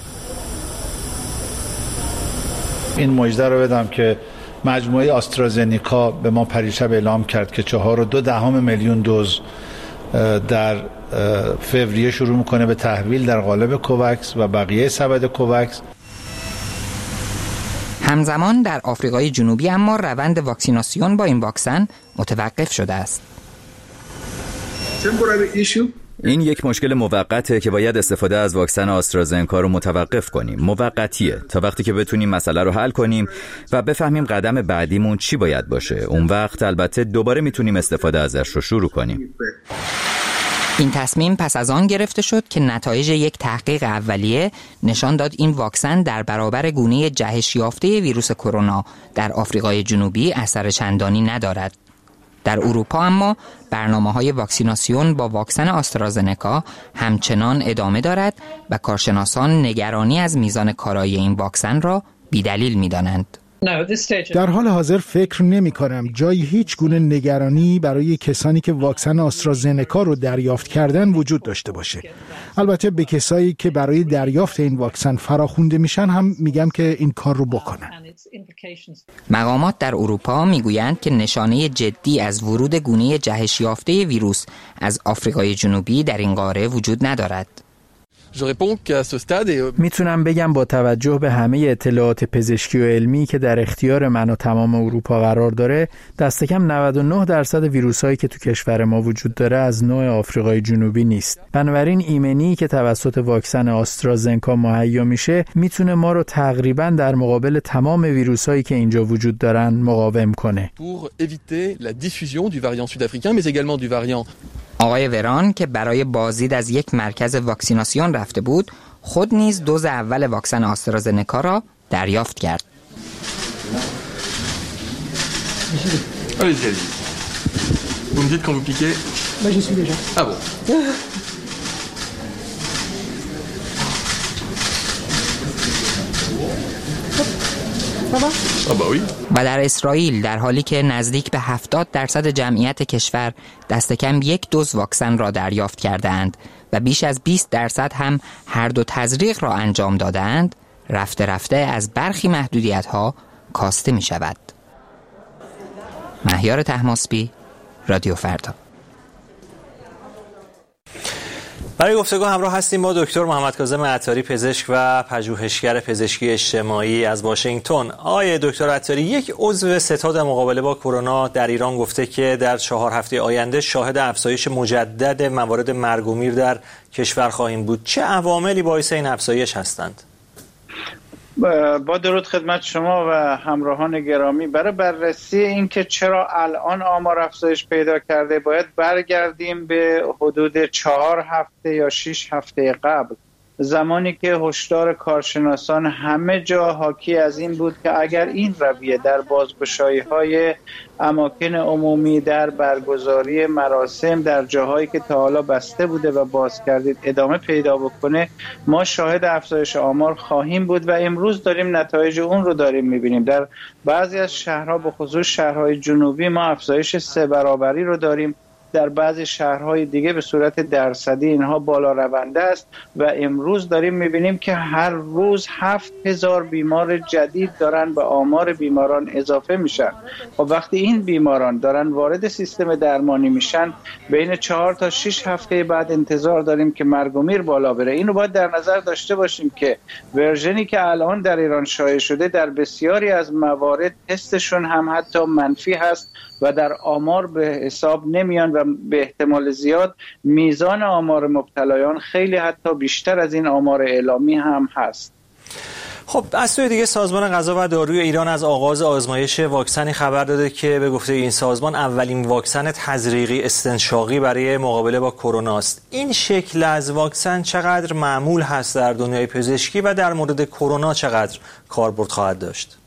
این مژده رو بدم که مجموعه آسترازنکا به ما پریشب اعلام کرد که چهار و دو دهم میلیون دوز در فوریه شروع میکنه به تحویل در قالب کووکس و بقیه سبد کووکس.
همزمان در آفریقای جنوبی اما روند واکسیناسیون با این واکسن متوقف شده است.
این یک مشکل موقته که باید استفاده از واکسن آسترازنکا رو متوقف کنیم. موقتیه تا وقتی که بتونیم مسئله رو حل کنیم و بفهمیم قدم بعدیمون چی باید باشه. اون وقت البته دوباره میتونیم استفاده ازش رو شروع کنیم.
این تصمیم پس از آن گرفته شد که نتایج یک تحقیق اولیه نشان داد این واکسن در برابر گونه جهش یافته ویروس کرونا در آفریقای جنوبی اثر چندانی ندارد. در اروپا اما برنامه‌های واکسیناسیون با واکسن آسترازنکا همچنان ادامه دارد و کارشناسان نگرانی از میزان کارایی این واکسن را بی‌دلیل می‌دانند.
در حال حاضر فکر نمی کنم جای هیچ گونه نگرانی برای کسانی که واکسن آسترازنکا رو دریافت کردن وجود داشته باشه. البته به کسایی که برای دریافت این واکسن فراخوانده میشن هم میگم که این کار رو بکنن.
مقامات در اروپا میگویند که نشانه جدی از ورود گونه جهش یافته ویروس از آفریقای جنوبی در این قاره وجود ندارد.
میتونم بگم با توجه به همه اطلاعات پزشکی و علمی که در اختیار من و تمام اروپا قرار داره، دست کم نود و نه درصد ویروسایی که تو کشور ما وجود داره از نوع آفریقای جنوبی نیست. بنابراین ایمنی که توسط واکسن آسترازنکا مهیا میشه میتونه ما رو تقریبا در مقابل تمام ویروسایی که اینجا وجود دارن مقاوم کنه.
آقای وران که برای بازدید از یک مرکز واکسیناسیون رفته بود، خود نیز دوز اول واکسن آسترازنکا را دریافت کرد. و در اسرائیل در حالی که نزدیک به هفتاد درصد جمعیت کشور دست کم یک دوز واکسن را دریافت کردند و بیش از بیست درصد هم هر دو تزریق را انجام دادند، رفته رفته از برخی محدودیت‌ها کاسته می شود. مهیار طهماسبی، رادیو فردا.
برای گفتگو همراه هستیم با دکتر محمد کاظم عطاری، پزشک و پژوهشگر پزشکی اجتماعی از واشنگتن. آقای دکتر عطاری، یک عضو ستاد مقابله با کرونا در ایران گفته که در چهار هفته آینده شاهد افزایش مجدد موارد مرگ و میر در کشور خواهیم بود. چه عواملی باعث این افزایش هستند؟
با درود خدمت شما و همراهان گرامی، برای بررسی اینکه چرا الان آمار افزایش پیدا کرده باید برگردیم به حدود چهار هفته یا شش هفته قبل، زمانی که هشدار کارشناسان همه جا حاکی از این بود که اگر این رویه در بازگشایی‌های اماکن عمومی، در برگزاری مراسم در جاهایی که تا حالا بسته بوده و باز کردید ادامه پیدا بکنه، ما شاهد افزایش آمار خواهیم بود و امروز داریم نتایج اون رو داریم میبینیم. در بعضی از شهرها، به خصوص شهرهای جنوبی، ما افزایش سه برابری رو داریم. در بعضی شهرهای دیگه به صورت درصدی اینها بالا رونده است و امروز داریم میبینیم که هر روز هفت هزار بیمار جدید دارن به آمار بیماران اضافه میشن. و وقتی این بیماران دارن وارد سیستم درمانی میشن، بین چهار تا شش هفته بعد انتظار داریم که مرگ و میر بالا بره. اینو باید در نظر داشته باشیم که ورژنی که الان در ایران شایع شده در بسیاری از موارد تستشون هم حتی منفی هست و در آمار به حساب نمیان و به احتمال زیاد میزان آمار مبتلایان خیلی حتی بیشتر از این آمار اعلامی هم هست.
خب از سوی دیگه سازمان غذا و داروی ایران از آغاز آزمایش واکسنی خبر داده که به گفته این سازمان اولین واکسن تزریقی استنشاقی برای مقابله با کرونا است. این شکل از واکسن چقدر معمول هست در دنیای پزشکی و در مورد کرونا چقدر کاربرد خواهد داشت؟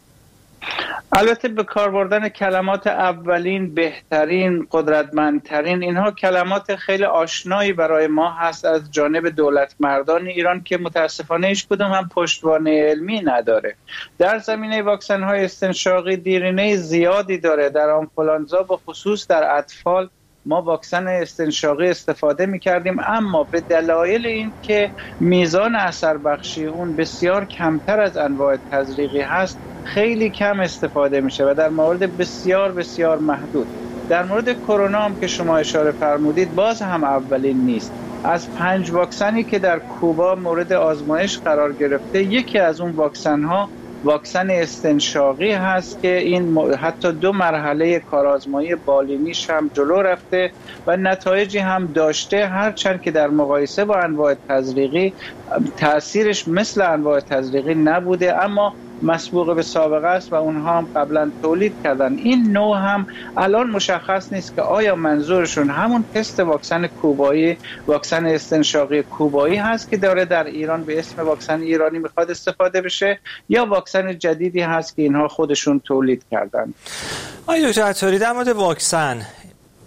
البته به کار بردن کلمات اولین، بهترین، قدرتمندترین، اینها کلمات خیلی آشنایی برای ما هست از جانب دولت مردان ایران که متاسفانه هیچ کدوم هم پشتوانه علمی نداره. در زمینه واکسن های استنشاقی دیرینه زیادی داره. در آنفولانزا به خصوص در اطفال ما واکسن استنشاقی استفاده می کردیم، اما به دلایل این که میزان اثر بخشی اون بسیار کمتر از انواع تزریقی هست خیلی کم استفاده میشه و در مورد بسیار بسیار محدود. در مورد کرونا هم که شما اشاره فرمودید باز هم اولین نیست. از پنج واکسنی که در کوبا مورد آزمایش قرار گرفته، یکی از اون واکسن ها واکسن استنشاقی هست که این حتی دو مرحله کارآزمایی بالینیش هم جلو رفته و نتایجی هم داشته، هرچند که در مقایسه با انواع تزریقی تأثیرش مثل انواع تزریقی نبوده، اما مسبوق به سابقه است و اونها هم قبلا تولید کردن. این نوع هم الان مشخص نیست که آیا منظورشون همون تست واکسن کوبایی، واکسن استنشاقی کوبایی هست که داره در ایران به اسم واکسن ایرانی میخواد استفاده بشه، یا واکسن جدیدی هست که اینها خودشون تولید کردن.
آقای دکتر عطاری، در مورد واکسن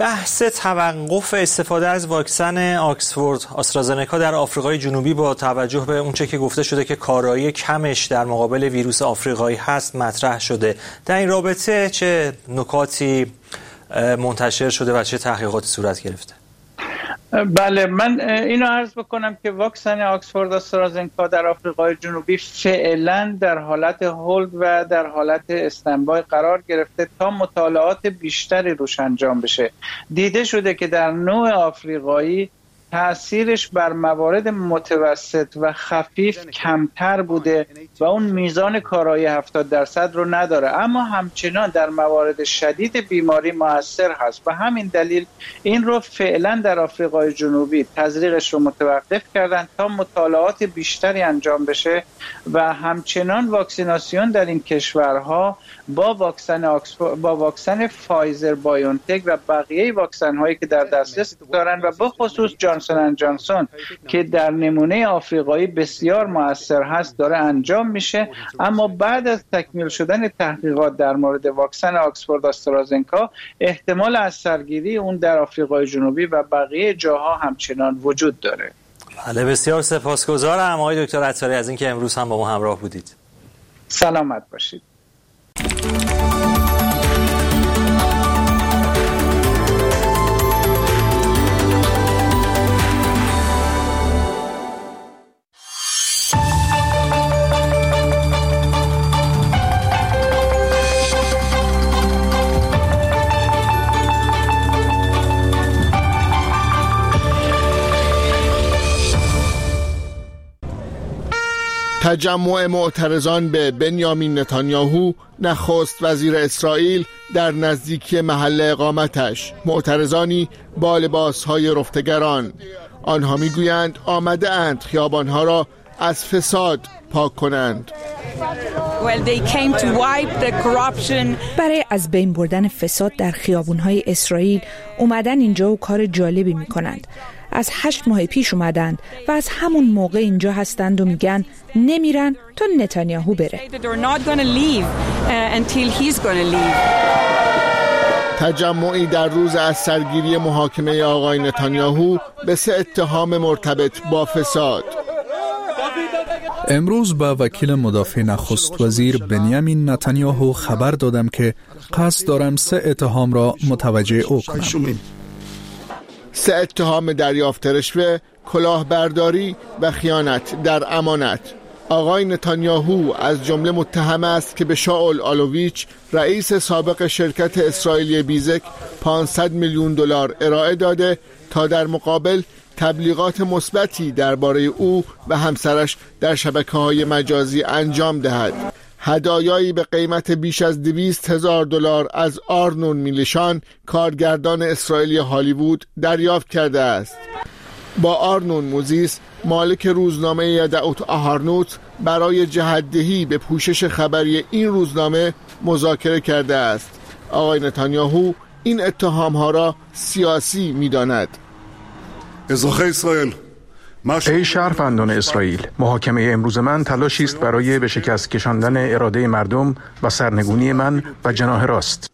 بحث توقف استفاده از واکسن آکسفورد آسترازنکا در آفریقای جنوبی با توجه به اونچه که گفته شده که کارایی کمش در مقابل ویروس آفریقایی هست مطرح شده. در این رابطه چه نکاتی منتشر شده و چه تحقیقاتی صورت گرفته؟
بله، من اینو عرض بکنم که واکسن آکسفورد آسترازنکا در آفریقای جنوبی فعلا در حالت هولد و در حالت استنبای قرار گرفته تا مطالعات بیشتری روش انجام بشه. دیده شده که در نوع آفریقایی تأثیرش بر موارد متوسط و خفیف کمتر بوده و اون میزان کارایی هفتاد درصد رو نداره، اما همچنان در موارد شدید بیماری مؤثر هست و همین دلیل این رو فعلا در آفریقای جنوبی تزریقش رو متوقف کردن تا مطالعات بیشتری انجام بشه و همچنان واکسیناسیون در این کشورها با واکسن آکسفورد، با واکسن فایزر بایونتک و بقیه واکسن هایی که در دسترس دارن و به خصوص جانسون اند جانسون که در نمونه آفریقایی بسیار مؤثر هست داره انجام میشه. اما بعد از تکمیل شدن تحقیقات در مورد واکسن آکسفورد آسترازنکا احتمال اثرگیری اون در آفریقای جنوبی و بقیه جاها همچنان وجود داره.
بله، بسیار سپاسگزارم آقای دکتر عطاری از اینکه امروز هم با ما همراه بودید.
سلامت باشید.
تجمع معترضان به بنیامین نتانیاهو نخست وزیر اسرائیل در نزدیکی محل اقامتش، معترضانی با لباسهای رفتگران. آنها میگویند آمده اند خیابانها را از فساد پاک کنند.
Well, they came to wipe the corruption. برای از بین بردن فساد در خیابانهای اسرائیل اومدن اینجا و کار جالبی میکنند. از هشت ماه پیش اومدند و از همون موقع اینجا هستند و میگن نمیرن تا نتانیاهو بره.
تجمعی در روز از سرگیری محاکمه آقای نتانیاهو به سه اتهام مرتبط با فساد.
امروز با وکیل مدافع نخست وزیر بنیامین نتانیاهو خبر دادم که قصد دارم سه اتهام را متوجه او کنم.
سه اتهام دریافت رشوه، کلاهبرداری و خیانت در امانت. آقای نتانیاهو از جمله متهم است که به شاول آلوویچ رئیس سابق شرکت اسرائیلی بیزک پانصد میلیون دلار ارائه داده تا در مقابل تبلیغات مثبتی درباره او و همسرش در شبکه‌های مجازی انجام دهد. هدایایی به قیمت بیش از دویست هزار دلار از آرنون میلشان، کارگردان اسرائیلی هالیوود، دریافت کرده است. با آرنون موزیس، مالک روزنامه یدعوت آهارنوت، برای جهت‌دهی به پوشش خبری این روزنامه مذاکره کرده است. آقای نتانیاهو این اتهام‌ها را سیاسی می‌داند.
ازاخه اسرائیل
ای شهروندان اسرائیل، محاکمه امروز من تلاشی است برای به شکست کشاندن اراده مردم و سرنگونی من و جناح راست.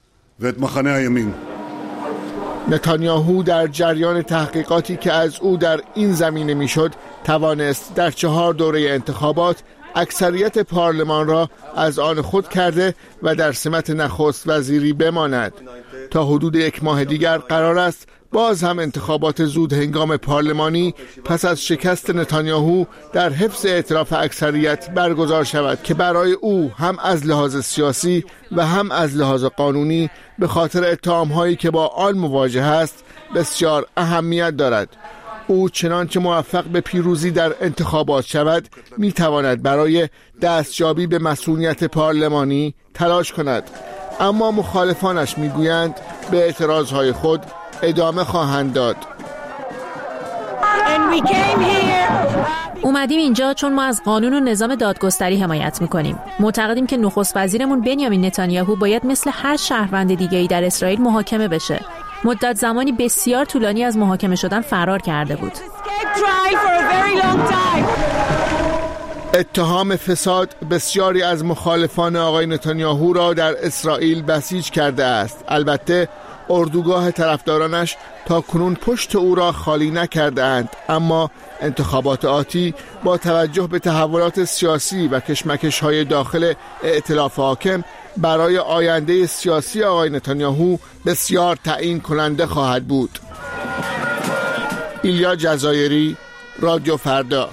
نتانیاهو در جریان تحقیقاتی که از او در این زمینه میشد توانست در چهار دوره انتخابات اکثریت پارلمان را از آن خود کرده و در سمت نخست وزیری بماند. تا حدود یک ماه دیگر قرار است باز هم انتخابات زود هنگام پارلمانی پس از شکست نتانیاهو در حفظ ائتلاف اکثریت برگزار شود که برای او هم از لحاظ سیاسی و هم از لحاظ قانونی به خاطر اتهام‌هایی که با آن مواجه است بسیار اهمیت دارد. او چنانچه موفق به پیروزی در انتخابات شود میتواند برای دستیابی به مسئولیت پارلمانی تلاش کند، اما مخالفانش میگویند به اعتراضهای خود ادامه خواهند داد.
اومدیم اینجا چون ما از قانون و نظام دادگستری حمایت میکنیم. معتقدیم که نخست وزیرمون بنیامین نتانیاهو باید مثل هر شهروند دیگه‌ای در اسرائیل محاکمه بشه. مدت زمانی بسیار طولانی از محاکمه شدن فرار کرده بود.
اتهام فساد بسیاری از مخالفان آقای نتانیاهو را در اسرائیل بسیج کرده است. البته اردوگاه طرفدارانش تا کنون پشت او را خالی نکردند، اما انتخابات آتی با توجه به تحولات سیاسی و کشمکش‌های داخل ائتلاف حاکم برای آینده سیاسی آقای نتانیاهو بسیار تعیین کننده خواهد بود. ایلیا جزایری، رادیو فردا.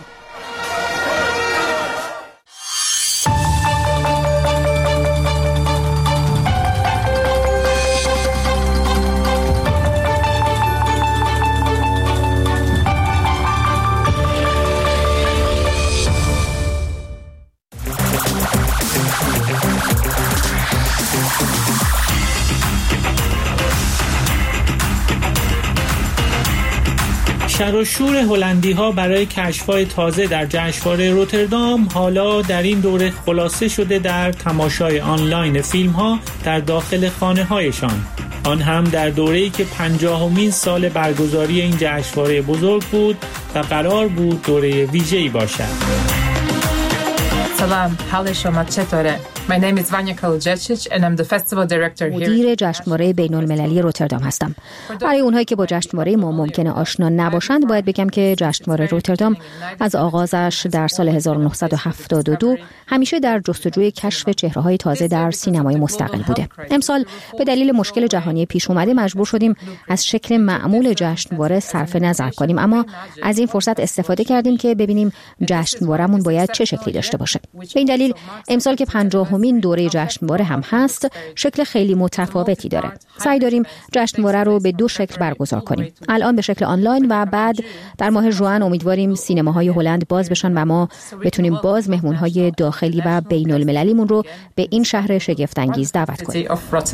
شر و شور هلندی ها برای کشف‌های تازه در جشنواره روتردام حالا در این دوره خلاصه شده در تماشای آنلاین فیلم ها در داخل خانه هایشان، آن هم در دوره‌ای که پنجاهمین سال برگزاری این جشنواره بزرگ بود و قرار بود دوره ویژه‌ای باشد.
سلام، حال شما چطوره؟ My name is Vanya Kalajdzic and I'm the festival director here.
مدیر جشنواره بین‌المللی روتردام هستم. برای اونهایی که با جشنواره ما ممکنه آشنا نباشند باید بگم که جشنواره روتردام از آغازش در سال هزار و نهصد و هفتاد و دو همیشه در جستجوی کشف چهره‌های تازه در سینمای مستقل بوده. امسال به دلیل مشکل جهانی پیش اومده مجبور شدیم از شکل معمول جشنواره صرف نظر کنیم، اما از این فرصت استفاده کردیم که ببینیم جشنواره‌مون باید چه شکلی داشته باشه. به این دلیل امسال که پنجاهمین دوره جشنواره هم هست، شکل خیلی متفاوتی داره. سعی داریم جشنواره رو به دو شکل برگزار کنیم. الان به شکل آنلاین و بعد در ماه ژوئن امیدواریم سینماهای هلند باز بشن و ما بتونیم باز مهمون‌های داخلی و بین‌المللیمون رو به این شهر شگفت‌انگیز دعوت کنیم.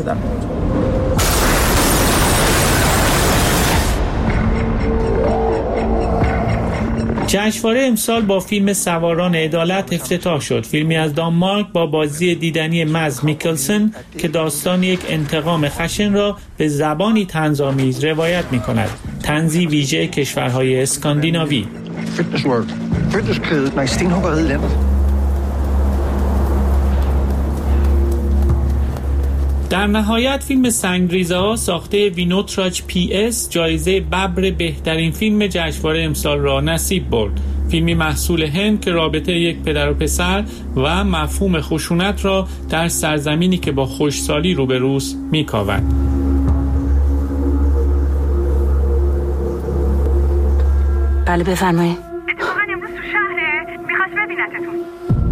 جشنواره امسال با فیلم سواران عدالت افتتاح شد. فیلمی از دانمارک با بازی دیدنی مدز میکلسن که داستان یک انتقام خشن را به زبانی طنزآمیز روایت می‌کند. طنزی ویژه کشورهای اسکاندیناوی. در نهایت فیلم سنگریزه‌ها ساخته وینوتراچ پی اس جایزه ببر بهترین فیلم جشنواره امسال را نصیب برد. فیلمی محصول هند که رابطه یک پدر و پسر و مفهوم خشونت را در سرزمینی که با خشکسالی روبروست می‌کاود.
بله بفرمایید.
اتفاقا امروز تو شهره، می‌خواست ببینتتون.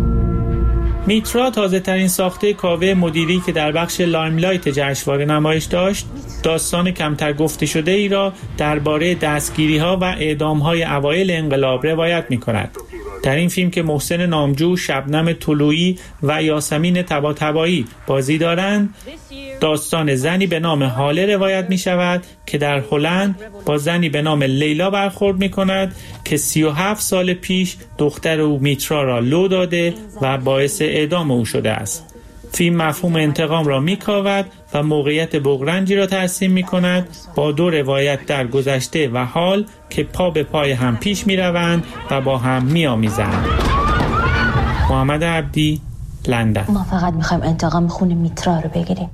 میترا تازه ترین ساخته کاوه مدیری که در بخش لایملایت جشنواره نمایش داشت، داستان کمتر گفته شده ای را درباره دستگیری ها و اعدام های اوایل انقلاب روایت می کند. در این فیلم که محسن نامجو، شبنم طلویی و یاسمین طباطبایی بازی دارند، داستان زنی به نام هاله روایت می شود که در هلند با زنی به نام لیلا برخورد می کند که سی و هفت سال پیش دختر او میترا را لو داده و باعث اعدام او شده است. فیلم مفهوم انتقام را می کاود و موقعیت بغرنجی را ترسیم می کند با دو روایت در گذشته و حال که پا به پای هم پیش می روند و با هم می آمیزند. محمد عبدی، لندن.
ما فقط می خوایم انتقام خون میترا رو بگیریم.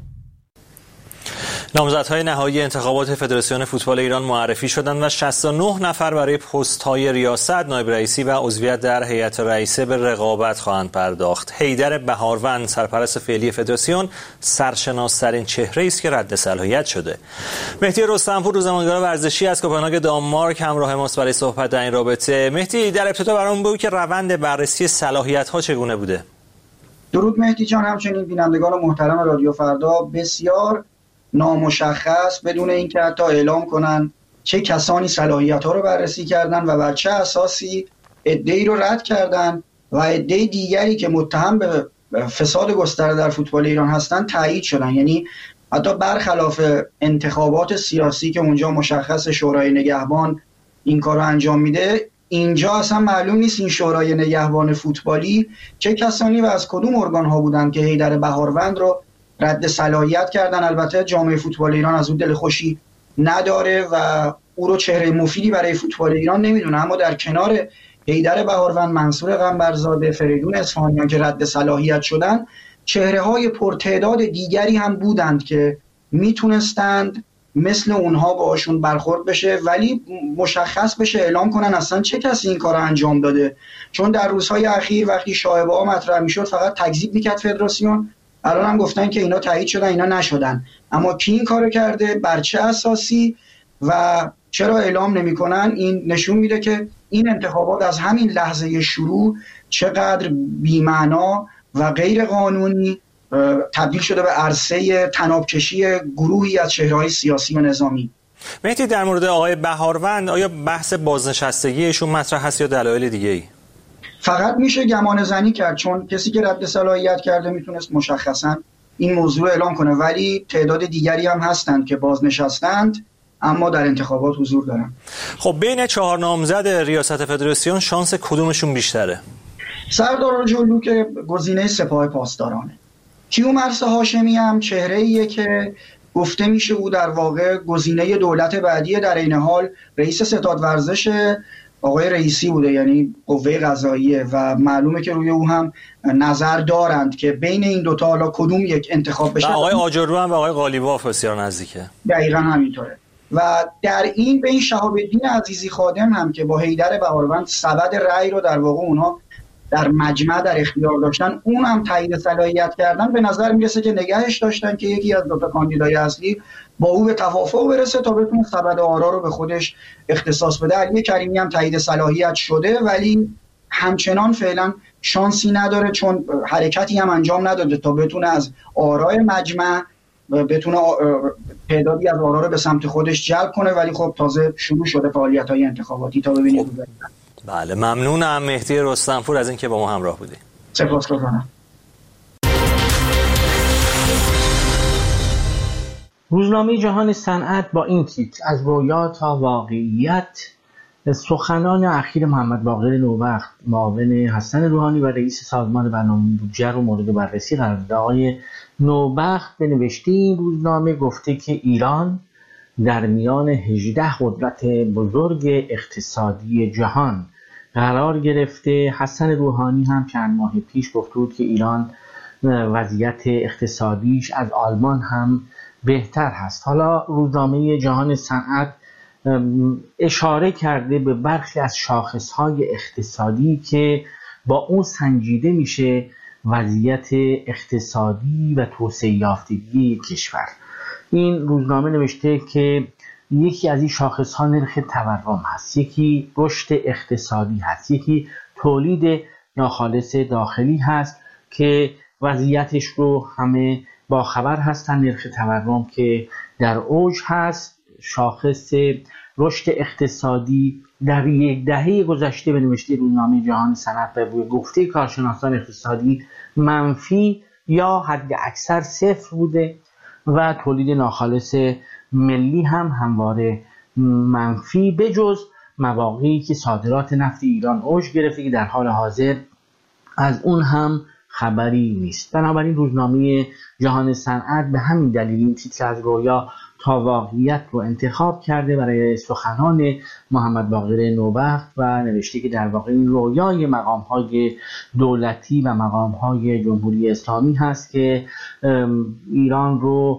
نامزدهای نهایی انتخابات فدراسیون فوتبال ایران معرفی شدند و شصت و نه نفر برای پست‌های ریاست، نایب رئیسی و عضویت در هیئت رئیسه به رقابت خواهند پرداخت. حیدر بهاروند، سرپرست فعلی فدراسیون، سرشناس‌ترین چهره‌ای است که رد صلاحیت شده. مهدی رستمپور، روزنامه‌نگار ورزشی از کوپنهاگ دانمارک، همراه ماست برای صحبت در این رابطه. مهدی، در ابتدا برام بگو که روند بررسی صلاحیت‌ها چگونه بوده؟
درود مهدی جان، همچنین بینندگان محترم رادیو فردا. بسیار نامشخص، بدون اینکه حتی اعلام کنن چه کسانی صلاحیت‌ها رو بررسی کردن و بر چه اساسی عده‌ای رو رد کردن و عده دیگری که متهم به فساد گسترده در فوتبال ایران هستن تایید شدن. یعنی حتی برخلاف انتخابات سیاسی که اونجا مشخص شورای نگهبان این کار رو انجام میده، اینجا اصلا معلوم نیست این شورای نگهبان فوتبالی چه کسانی و از کدوم ارگان ها بودن که حیدر بهاروند رو رد صلاحیت کردن. البته جامعه فوتبال ایران از اون دل خوشی نداره و او رو چهره مفیدی برای فوتبال ایران نمیدونه، اما در کنار حیدر بهاروند، منصور قنبرزاده، فریدون اصفهانیان که رد صلاحیت شدن، چهره های پرتعداد دیگری هم بودند که میتونستند مثل اونها باشون برخورد بشه، ولی مشخص بشه، اعلام کنن اصلا چه کسی این کار انجام داده. چون در روزهای اخیر وقتی شایعه ها مطرح میشد فقط تکذیب میکرد فدراسیون، الان هم گفتن که اینا تایید شدن، اینا نشدن. اما کی این کارو کرده، بر چه اساسی و چرا اعلام نمیکنن؟ این نشون میده که این انتخابات از همین لحظه شروع چقدر بی‌معنا و غیر قانونی تبدیل شده به عرصه طناب‌کشی گروهی از چهره‌های سیاسی و نظامی.
مهدی، در مورد آقای بهاروند آیا بحث بازنشستگیشون مطرح هست یا دلایل دیگه‌ای؟
فقط میشه گمان زنی کرد، چون کسی که رد صلاحیت کرده میتونست مشخصا این موضوع اعلام کنه، ولی تعداد دیگری هم هستند که بازنشستند اما در انتخابات حضور دارن.
خب بین چهار نامزد ریاست فدراسیون شانس کدومشون بیشتره؟
سردار جلو که گزینه سپاه پاسدارانه. کیومرث هاشمی هم چهره‌ایه که گفته میشه او در واقع گزینه دولت بعدی، در این حال رئیس ستاد ورزش آقای رئیسی بوده، یعنی قوه قضاییه و معلومه که روی او هم نظر دارند که بین این دوتا حالا کدوم یک انتخاب بشه.
آقای آجرلو هم به آقای قالیباف بسیار نزدیکه.
دقیقاً همینطوره. و در این بین شهاب الدین عزیزی خادم هم که با حیدر بهاروند سبد رأی رو در واقع اونها در مجمع در اختیار داشتن، اون هم تایید صلاحیت کردن، به نظر میرسه که نگهش داشتن که یکی از دو تا کاندیدای اصلی با او به توافق برسه تا بتونه سبد آرا رو به خودش اختصاص بده. علی کریمی هم تایید صلاحیت شده ولی همچنان فعلا شانسی نداره، چون حرکتی هم انجام نداده تا بتونه از آرای مجمع بتونه تعدادی از آرا رو به سمت خودش جلب کنه، ولی خب تازه شروع شده فعالیت‌های انتخاباتی تا ببینیم. خب.
بله، ممنونم مهدی رستمپور از اینکه با ما همراه بودی.
سپاسگزارم.
روزنامه جهان صنعت با این تیتر: از رویا تا واقعیت، سخنان اخیر محمد باقر نوبخت معاون حسن روحانی و رئیس سازمان برنامه بودجه رو مورد بررسی قرار داد. آقای نوبخت به نوشته این روزنامه گفته که ایران در میان هجده قدرت بزرگ اقتصادی جهان قرار گرفته. حسن روحانی هم چند ماه پیش گفته بود که ایران وضعیت اقتصادیش از آلمان هم بهتر هست. حالا روزنامه جهان صنعت اشاره کرده به برخی از شاخصهای اقتصادی که با اون سنجیده میشه وضعیت اقتصادی و توسعه یافتگی کشور. این روزنامه نوشته که یکی از این شاخصها نرخ تورم هست، یکی رشد اقتصادی هست، یکی تولید ناخالص داخلی هست که وضعیتش رو همه با خبر هستن. نرخ تورم که در اوج هست، شاخص رشد اقتصادی در یک دهه گذشته به نوشته روزنامه جهان صنعت به گفته کارشناسان اقتصادی منفی یا حد اکثر صفر بوده و تولید ناخالص ملی هم همواره منفی، به جز مواقعی که صادرات نفت ایران اوج گرفته که در حال حاضر از اون هم خبری نیست. بنابراین روزنامه جهان صنعت به همین دلیل این تیتر از رویا تا واقعیت رو انتخاب کرده برای سخنان محمد باقر نوبخت و نوشته که در واقع این رویای مقام‌های دولتی و مقام‌های جمهوری اسلامی هست که ایران رو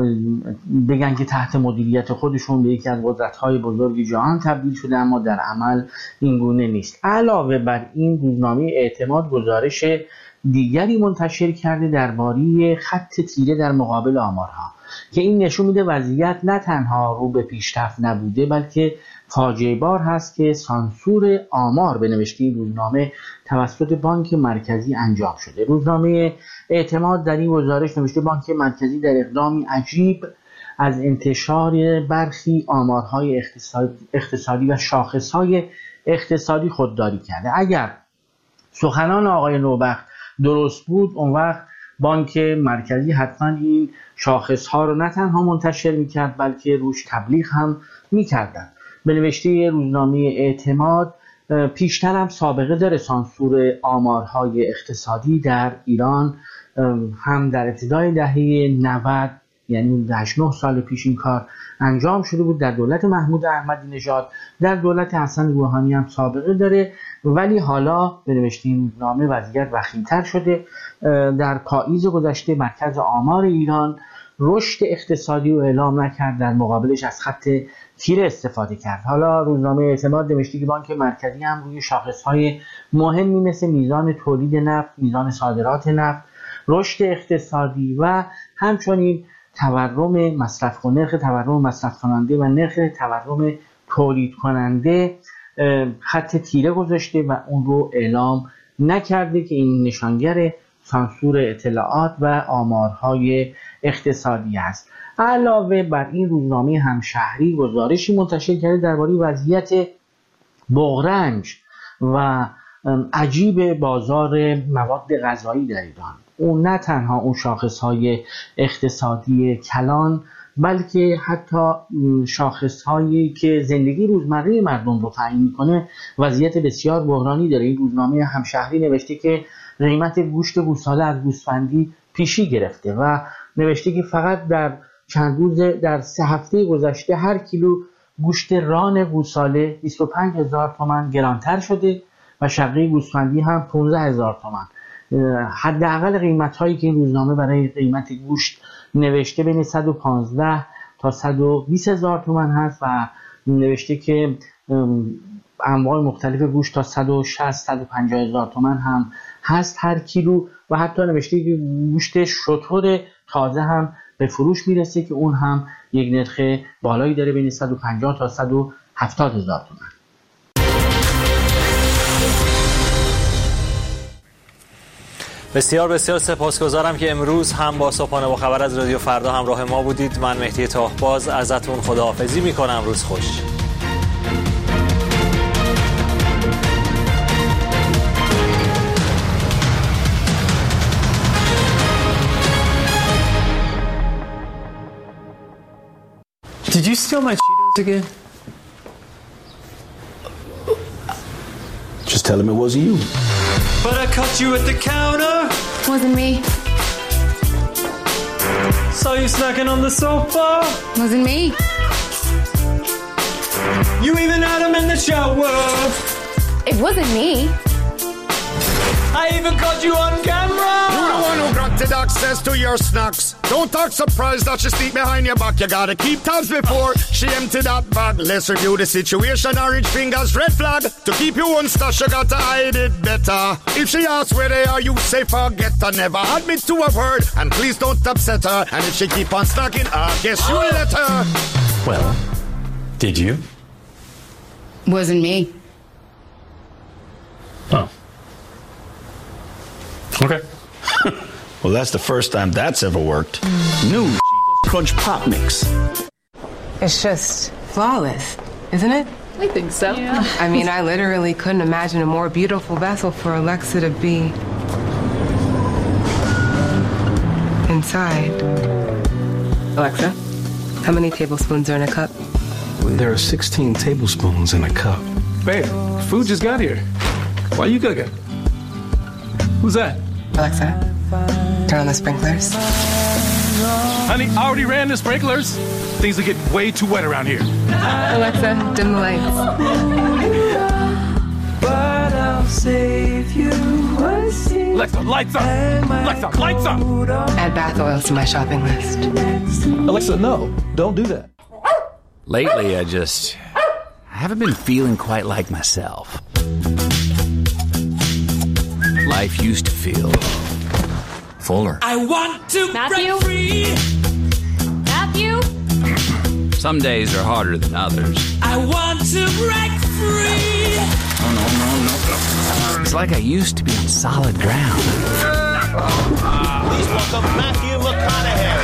بگن که تحت مدیریت خودشون به یکی از قدرت‌های بزرگ جهان تبدیل شده، اما در عمل این گونه نیست. علاوه بر این روزنامه اعتماد گزارش دیگری منتشر کرده درباره خط تیره در مقابل آمارها که این نشون میده وضعیت نه تنها رو به پیشرفت نبوده بلکه فاجعه بار هست که سانسور آمار به نوشته روزنامه توسط بانک مرکزی انجام شده. روزنامه اعتماد در این گزارش نوشته بانک مرکزی در اقدامی عجیب از انتشار برخی آمارهای اقتصادی و شاخصهای اقتصادی خودداری کرده. اگر سخنان آقای نوبخت درست بود، اون وقت بانک مرکزی حتما این شاخصها رو نه تنها منتشر میکرد بلکه روش تبلیغ هم میکردن. به نوشته روزنامه اعتماد پیشتر هم سابقه داره سانسور آمارهای اقتصادی در ایران، هم در ابتدای دهه نود یعنی هشت نه سال پیش این کار انجام شده بود در دولت محمود احمدی نژاد، در دولت حسن روحانی هم سابقه داره، ولی حالا به نوشته این روزنامه وضعیت وخیم‌تر شده. در پاییز گذشته مرکز آمار ایران رشد اقتصادی رو اعلام نکرد، در مقابلش از خط تیره استفاده کرد. حالا روزنامه اعتماد نوشته که بانک مرکزی هم روی شاخص‌های مهمی مثل میزان تولید نفت، میزان صادرات نفت، رشد اقتصادی و همچنین تورم مصرف کننده، نرخ تورم مصرف کننده و نرخ تورم تولید کننده خط تیره گذاشته و اون رو اعلام نکرده که این نشانگر سانسور اطلاعات و آمارهای اقتصادی است. علاوه بر این روزنامه همشهری گزارشی منتشر کرده درباره وضعیت بغرنج و عجیب بازار مواد غذایی در ایران. اون نه تنها اون شاخصهای اقتصادی کلان بلکه حتی شاخصهایی که زندگی روزمره مردم رو تعیین میکنه وضعیت بسیار بحرانی داره. این روزنامه همشهری نوشته که قیمت گوشت گوساله از گوسفندی پیشی گرفته و نوشته که فقط در چند روز در سه هفته گذشته هر کیلو گوشت ران گوساله بیست و پنج هزار تومان گرانتر شده و شقه گوسفندی هم پانزده هزار تومان. حداقل قیمت هایی که این روزنامه برای قیمت گوشت نوشته بین صد و پانزده تا صد و بیست هزار تومان هست و نوشته که انواع مختلف گوشت تا صد و شصت تا صد و پنجاه هزار تومان هم هست هر کیلو و حتی نوشته که گوشت شتر تازه هم به فروش میرسه که اون هم یک نرخ بالایی داره بین صد و پنجاه تا صد و هفتاد هزار تومان.
بسیار بسیار سپاسگزارم که امروز هم با صبحانه با خبر از رادیو فردا همراه ما بودید. من مهدی تاهباز ازتون خداحافظی میکنم. روز خوش.
Did you steal my Cheetos again?
Just tell him it wasn't you.
But I caught you at the counter.
Wasn't me.
Saw you snacking on the sofa.
Wasn't me.
You even had him in the shower.
It wasn't me.
I even caught you on camera.
You're the one who granted access to your snacks. Don't talk surprised that she sneak behind your back. You gotta keep tabs before she empty that bag. Let's review the situation. Orange fingers, red flag. To keep you on stash, you gotta hide it better. If she asks where they are, you say forget her. Never admit to a word, and please don't upset her. And if she keep on snacking, I guess you let her.
Well, did you?
Wasn't me.
Oh. Okay.
Well, that's the first time that's ever worked. New Crunch Pop Mix.
It's just flawless, isn't it?
I think so. Yeah.
I mean, I literally couldn't imagine a more beautiful vessel for Alexa to be inside. Alexa, how many tablespoons are in a cup?
There are sixteen tablespoons in a cup.
Babe, food just got here. Why are you cooking? Who's that?
Alexa, turn on the sprinklers.
Honey, I already ran the sprinklers. Things will get way too wet around here.
Alexa, dim the lights.
But I'll save you. Alexa, lights up! Alexa, lights up!
Add bath oils to my shopping list.
Alexa, no, don't do that.
Lately, I just I haven't been feeling quite like myself. Life used to feel fuller.
I want to
Matthew?
break free.
Matthew?
Some days are harder than others.
I want to break free.
Oh, no, no, no, no. It's like I used to be on solid ground.
Please welcome Matthew McConaughey.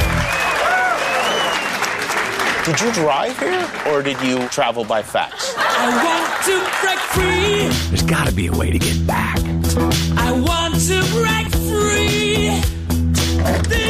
Did you drive here, or did you travel by fax?
I want to break free.
There's got to be a way to get back.
I want to break free.